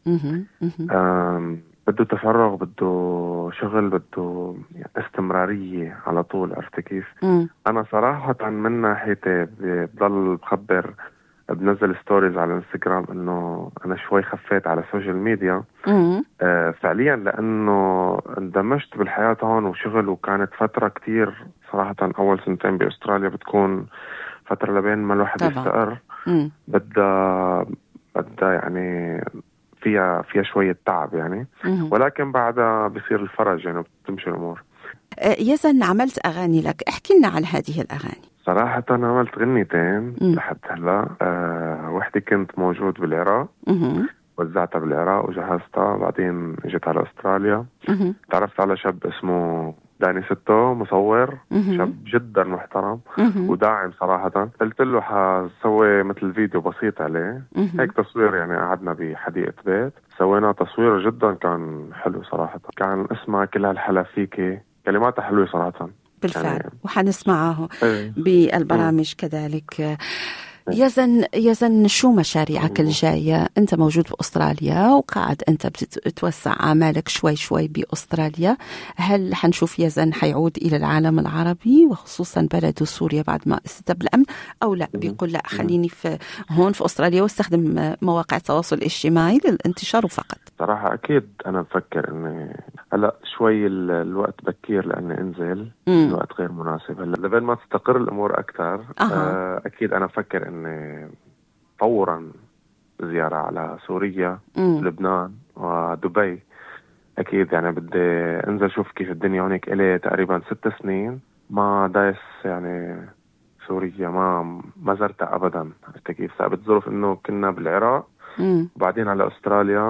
بده تفرغ، بده شغل، بده استمرارية على طول، عرفت كيف؟ مم. أنا صراحة من ناحيتي بضل بخبر، بنزل ستوريز على الانستغرام إنه أنا شوي خفيت على السوشيال ميديا آه فعليا، لأنه اندمجت بالحياة هون وشغل، وكانت فترة كتير صراحة. أول سنتين بأستراليا بتكون فترة لبين ما الواحد يستقر، بدها بدها يعني فيها فيها شوية تعب يعني، مم. ولكن بعدها بصير الفرج يعني بتمشي الأمور. يزن، عملت أغاني لك، احكي لنا عن هذه الأغاني. صراحة أنا عملت غنيتين مم. لحد هلا. أه وحدة كنت موجود بالعراق، مم. وزعتها بالعراق وجهزتها، بعدين جيت على أستراليا. مم. تعرفت على شاب اسمه داني ستو، مصور، مم. شاب جدا محترم مم. وداعم صراحة. قلت له حسوي مثل فيديو بسيط عليه، مم. هيك تصوير يعني، قعدنا بحديقة بيت سوينا تصوير جدا كان حلو صراحة. كان اسمها كل هالحلا فيكي، كلماتها حلوة صراحة بالفعل يعني. وحنسمعه ايه. بالبرامج كذلك. يزن يزن شو مشاريعك الجاية؟ أنت موجود بأستراليا وقاعد أنت بتتوسع أعمالك شوي شوي بأستراليا. هل حنشوف يزن حيعود إلى العالم العربي وخصوصا بلده سوريا بعد ما استتب الأمن، أو لا بيقول لا خليني في هون في أستراليا واستخدم مواقع التواصل الاجتماعي للانتشار فقط؟ صراحة أكيد أنا بفكر إني هلا شوي الوقت بكير لأني أنزل، مم. الوقت غير مناسب هلا، لبين ما تستقر الأمور أكثر. أه. أكيد أنا بفكر إني فورا زيارة على سوريا، مم. لبنان ودبي. أكيد يعني بدي أنزل شوف كيف الدنيا هونيك. إلي تقريبا ست سنين ما دايس يعني سوريا، ما ما زرتها أبدا، عرفت كيف؟ صعبت ظروف إنه كنا بالعراق مم. وبعدين على أستراليا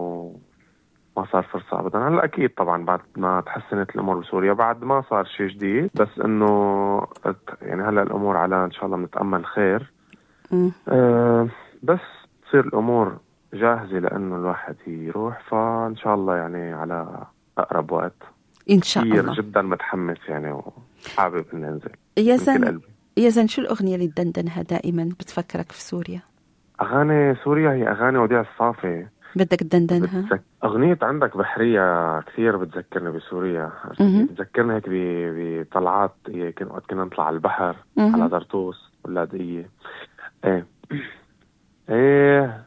وما صار فرصة أبدا. هلا أكيد طبعا بعد ما تحسنت الأمور بسوريا، بعد ما صار شيء جديد، بس إنه يعني هلا الأمور على إن شاء الله بنتأمل خير. أه بس تصير الأمور جاهزة لأنه الواحد يروح، فإن شاء الله يعني على أقرب وقت إن شاء الله. جدا متحمس يعني وحابب إني أنزل. يزن يزن شو الأغنية اللي تدندنها دائما بتفكرك في سوريا؟ أغاني سوريا هي أغاني وديع الصافي. بدك تدندنها؟ بتذك... أغنية عندك بحرية كثير بتذكرني بسوريا، بتذكرني هيك بطلعات وقت كنا نطلع على البحر، مم. على درطوس واللاذقية. ايه ايه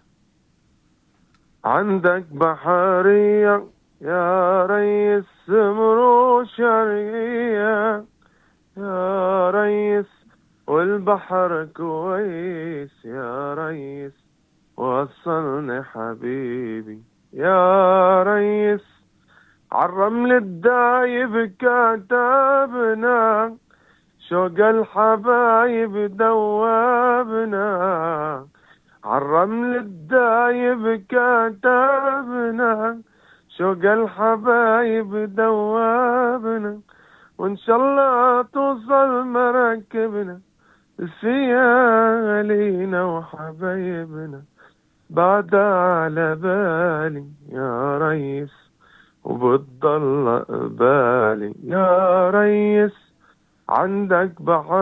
عندك بحرية يا ريس مرو شرقية يا ريس والبحر كويس يا ريس وصلني حبيبي يا ريس عالرمل الدايب كتابنا شوق الحبايب دوابنا عالرمل الدايب كتابنا شوق الحبايب دوابنا وإن شاء الله توصل مراكبنا فيها لينا وحبايبنا بعد على بالي يا ريس وبتضل قبالي يا ريس عندك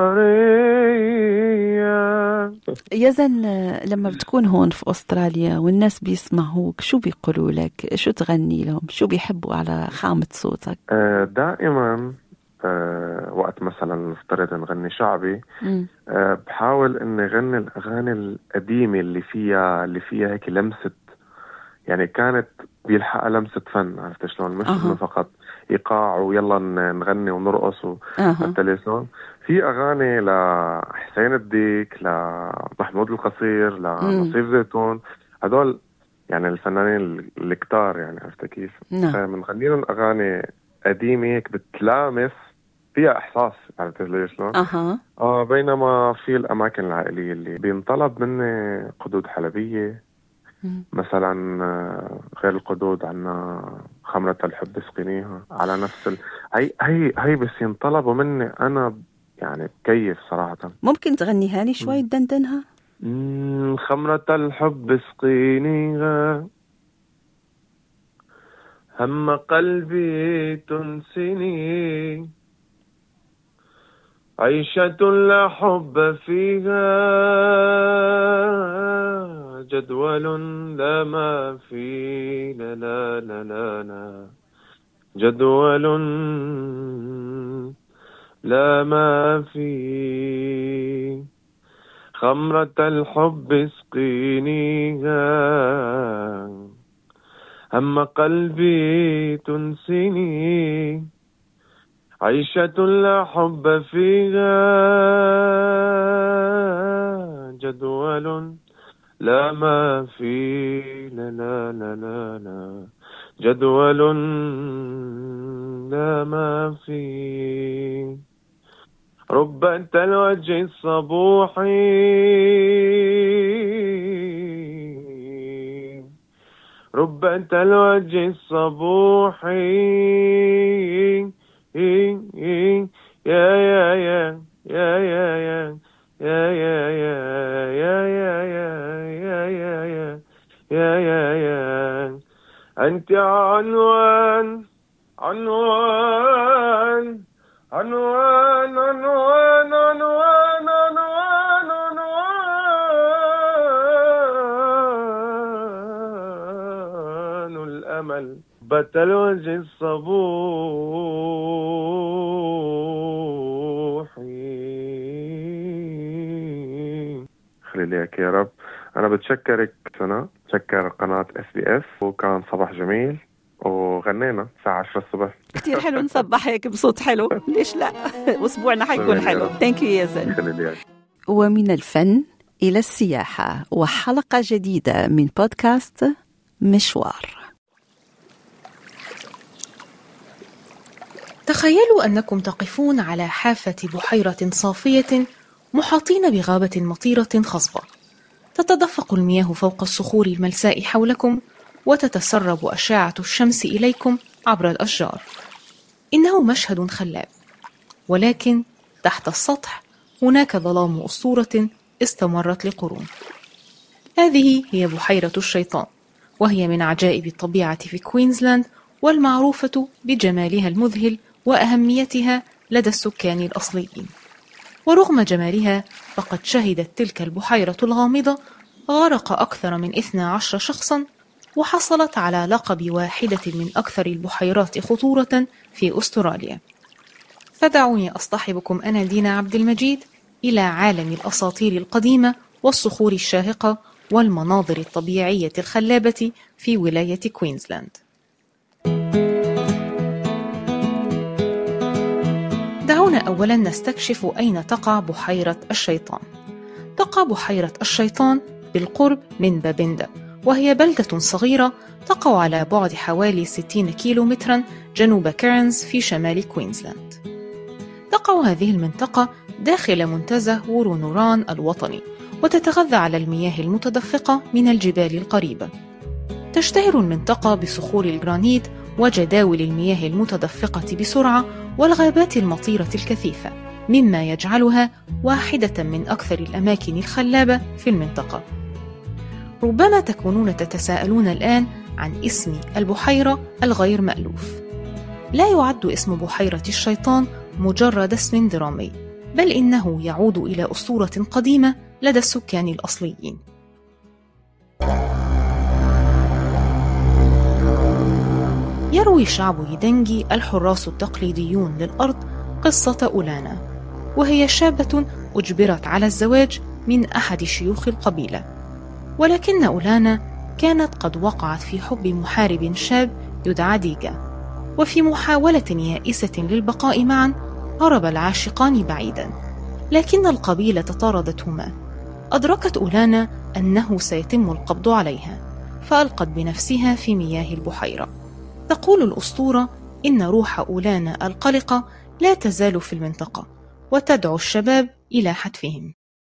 بحرية. يزن لما بتكون هون في أستراليا والناس بيسمعوك شو بيقولوا لك؟ شو تغني لهم؟ شو بيحبوا على خامة صوتك؟ دائما أه وقت مثلا نفترض نغني شعبي أه بحاول اني غني الاغاني القديمه اللي فيها اللي فيها هيك لمسه، يعني كانت بيلحقها لمسه فن، عرفت شلون؟ مش أه. انه فقط ايقاع ويلا نغني ونرقص والتلفزيون. في اغاني لحسين الديك، لمحمود القصير، لنصيف زيتون، هدول يعني الفنانين الكتار، يعني عرفت كيف؟ بنغني لهم اغاني قديمه هيك بتلامس فيها احساس، عرفت ليش شلون؟ اها اه بينما في الاماكن العائليه اللي بينطلب مني قدود حلبيه مم. مثلا غير القدود عنا خمرة الحب اسقينيها على نفس ال... هي هي هي بس ينطلبوا مني انا يعني بكيف صراحه. ممكن تغنيها لي شوي تدندنها؟ امم خمرة الحب اسقينيها هم قلبي تنسني عيشة لا حب فيها جدول لا ما في لا لا لا لا, لا جدول لا ما في خمرة الحب اسقينيها هم قلبي تنسني عيشة لا حب فيها جدول لا ما في لا لا لا لا, لا جدول لا ما في رب الوجه الصبوحي رب الوجه الصبوحي يا يا يا يا يا يا يا يا يا يا يا يا يا يا يا يا أنت عنوان عنوان عنوان عنوان عنوان عنوان عنوان الأمل بت الوجه الصبوحي. خلي ليك يا رب. أنا بتشكرك سنة، بتشكر قناة اس بي اس، وكان صباح جميل وغنينا الساعة عشرة الصبح. كتير حلو نصبح هيك بصوت حلو، ليش لا؟ أسبوعنا حيكون حلو. ثانك يو يزن. ومن الفن إلى السياحة وحلقة جديدة من بودكاست مشوار. تخيلوا أنكم تقفون على حافة بحيرة صافية محاطين بغابة مطيرة خصبة، تتدفق المياه فوق الصخور الملساء حولكم وتتسرب أشعة الشمس إليكم عبر الأشجار. إنه مشهد خلاب، ولكن تحت السطح هناك ظلام أسطورة استمرت لقرون. هذه هي بحيرة الشيطان، وهي من عجائب الطبيعة في كوينزلاند، والمعروفة بجمالها المذهل وأهميتها لدى السكان الأصليين. ورغم جمالها فقد شهدت تلك البحيرة الغامضة غرق أكثر من اثني عشر شخصا، وحصلت على لقب واحدة من أكثر البحيرات خطورة في أستراليا. فدعوني أصطحبكم أنا دينا عبد المجيد إلى عالم الأساطير القديمة والصخور الشاهقة والمناظر الطبيعية الخلابة في ولاية كوينزلاند. دعونا أولا نستكشف أين تقع بحيرة الشيطان. تقع بحيرة الشيطان بالقرب من بابندا، وهي بلدة صغيرة تقع على بعد حوالي ستين كيلومترا جنوب كيرنز في شمال كوينزلاند. تقع هذه المنطقة داخل منتزه وورونوران الوطني، وتتغذى على المياه المتدفقة من الجبال القريبة. تشتهر المنطقة بصخور الجرانيت وجداول المياه المتدفقة بسرعة والغابات المطيرة الكثيفة، مما يجعلها واحدة من أكثر الأماكن الخلابة في المنطقة. ربما تكونون تتساءلون الآن عن اسم البحيرة الغير مألوف. لا يعد اسم بحيرة الشيطان مجرد اسم درامي، بل إنه يعود إلى أسطورة قديمة لدى السكان الأصليين. يروي شعب يدنجي الحراس التقليديون للأرض قصة أولانا، وهي شابة أجبرت على الزواج من أحد شيوخ القبيلة، ولكن أولانا كانت قد وقعت في حب محارب شاب يدعى ديجا، وفي محاولة يائسة للبقاء معا هرب العاشقان بعيدا، لكن القبيلة طاردتهما. أدركت أولانا أنه سيتم القبض عليها، فألقت بنفسها في مياه البحيرة. تقول الأسطورة إن روح أولانا القلقة لا تزال في المنطقة، وتدعو الشباب إلى حتفهم.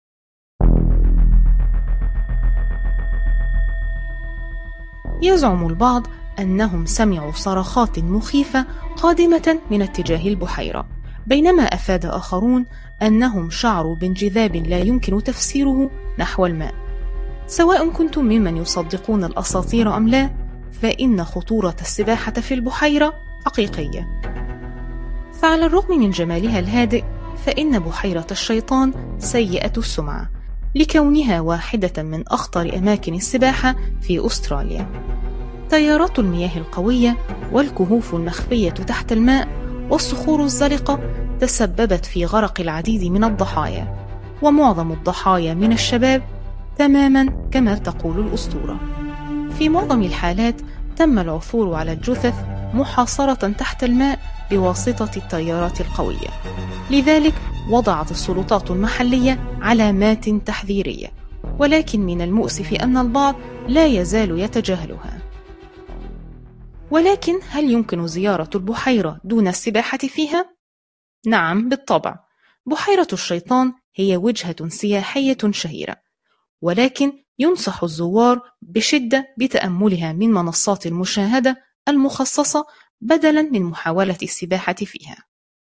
يزعم البعض أنهم سمعوا صرخات مخيفة قادمة من اتجاه البحيرة، بينما أفاد آخرون أنهم شعروا بانجذاب لا يمكن تفسيره نحو الماء. سواء كنتم ممن يصدقون الأساطير أم لا، فإن خطورة السباحة في البحيرة حقيقية. فعلى الرغم من جمالها الهادئ، فإن بحيرة الشيطان سيئة السمعة لكونها واحدة من أخطر أماكن السباحة في أستراليا. تيارات المياه القوية والكهوف المخفية تحت الماء والصخور الزلقة تسببت في غرق العديد من الضحايا، ومعظم الضحايا من الشباب، تماما كما تقول الأسطورة. في معظم الحالات تم العثور على الجثث محاصرة تحت الماء بواسطة التيارات القوية، لذلك وضعت السلطات المحلية علامات تحذيرية، ولكن من المؤسف أن البعض لا يزال يتجاهلها. ولكن هل يمكن زيارة البحيرة دون السباحة فيها؟ نعم بالطبع. بحيرة الشيطان هي وجهة سياحية شهيرة، ولكن ينصح الزوار بشدة بتأملها من منصات المشاهدة المخصصة بدلاً من محاولة السباحة فيها.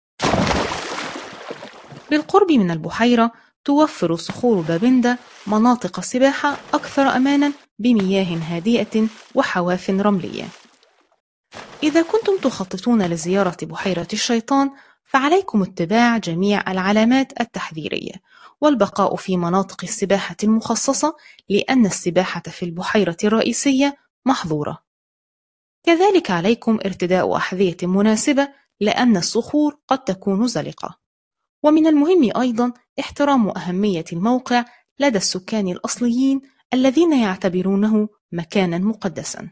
بالقرب من البحيرة توفر صخور بابندا مناطق سباحة أكثر أماناً بمياه هادئة وحواف رملية. إذا كنتم تخططون لزيارة بحيرة الشيطان، فعليكم اتباع جميع العلامات التحذيرية والبقاء في مناطق السباحة المخصصة، لأن السباحة في البحيرة الرئيسية محظورة. كذلك عليكم ارتداء أحذية مناسبة، لأن الصخور قد تكون زلقة. ومن المهم أيضا احترام أهمية الموقع لدى السكان الأصليين الذين يعتبرونه مكانا مقدسا.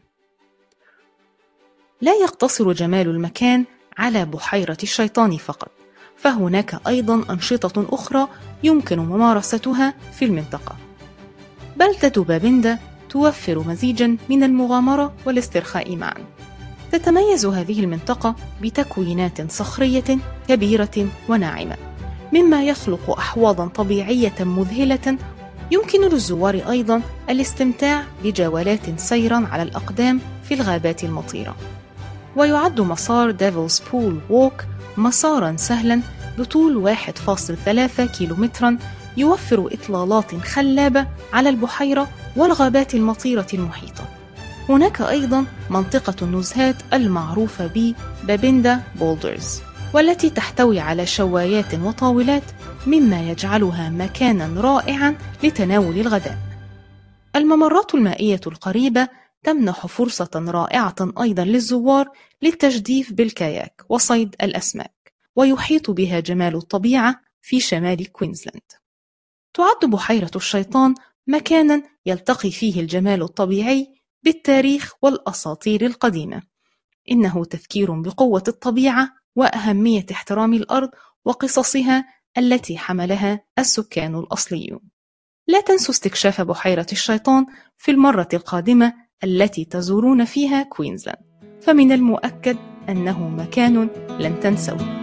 لا يقتصر جمال المكان على بحيرة الشيطان فقط، فهناك أيضا أنشطة أخرى يمكن ممارستها في المنطقة. بلدة بابندا توفر مزيجا من المغامرة والاسترخاء معا. تتميز هذه المنطقة بتكوينات صخرية كبيرة وناعمة، مما يخلق أحواضا طبيعية مذهلة. يمكن للزوار أيضا الاستمتاع بجولات سيرا على الأقدام في الغابات المطيرة. ويعد مسار ديفلز بول ووك مسارا سهلا بطول واحد فاصلة ثلاثة كيلومترا، يوفر إطلالات خلابة على البحيرة والغابات المطيرة المحيطة. هناك أيضا منطقة النزهات المعروفة ببابندا بولدرز، والتي تحتوي على شوايات وطاولات، مما يجعلها مكانا رائعا لتناول الغداء. الممرات المائية القريبة تمنح فرصة رائعة أيضا للزوار للتجديف بالكاياك وصيد الأسماك، ويحيط بها جمال الطبيعة في شمال كوينزلاند. تعد بحيرة الشيطان مكانا يلتقي فيه الجمال الطبيعي بالتاريخ والأساطير القديمة. إنه تذكير بقوة الطبيعة وأهمية احترام الأرض وقصصها التي حملها السكان الأصليون. لا تنسوا استكشاف بحيرة الشيطان في المرة القادمة التي تزورون فيها كوينزلاند، فمن المؤكد أنه مكان لن تنسوه.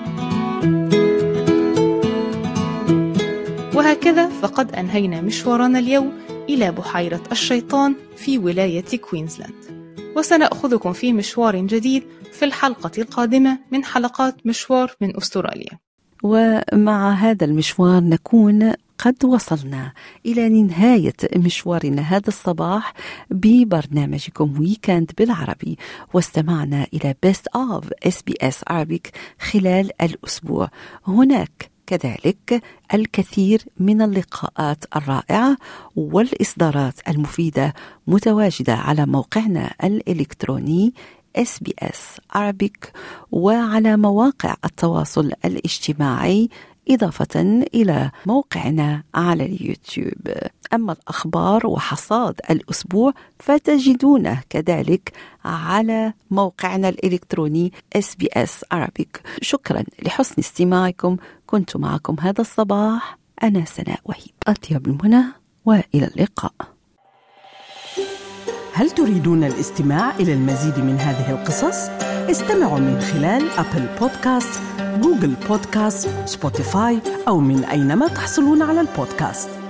وهكذا فقد أنهينا مشوارنا اليوم إلى بحيرة الشيطان في ولاية كوينزلاند، وسنأخذكم في مشوار جديد في الحلقة القادمة من حلقات مشوار من أستراليا. ومع هذا المشوار نكون قد وصلنا إلى نهاية مشوارنا هذا الصباح ببرنامجكم ويكند بالعربي، واستمعنا إلى Best of إس بي إس Arabic خلال الأسبوع. هناك كذلك الكثير من اللقاءات الرائعة والإصدارات المفيدة متواجدة على موقعنا الإلكتروني إس بي إس Arabic وعلى مواقع التواصل الاجتماعي، إضافة إلى موقعنا على اليوتيوب. أما الأخبار وحصاد الأسبوع فتجدونه كذلك على موقعنا الإلكتروني إس بي إس Arabic. شكرا لحسن استماعكم. كنت معكم هذا الصباح أنا سناء وهيب. أطيب المنى وإلى اللقاء. هل تريدون الاستماع إلى المزيد من هذه القصص؟ استمعوا من خلال أبل بودكاست، جوجل بودكاست، سبوتيفاي أو من أينما تحصلون على البودكاست.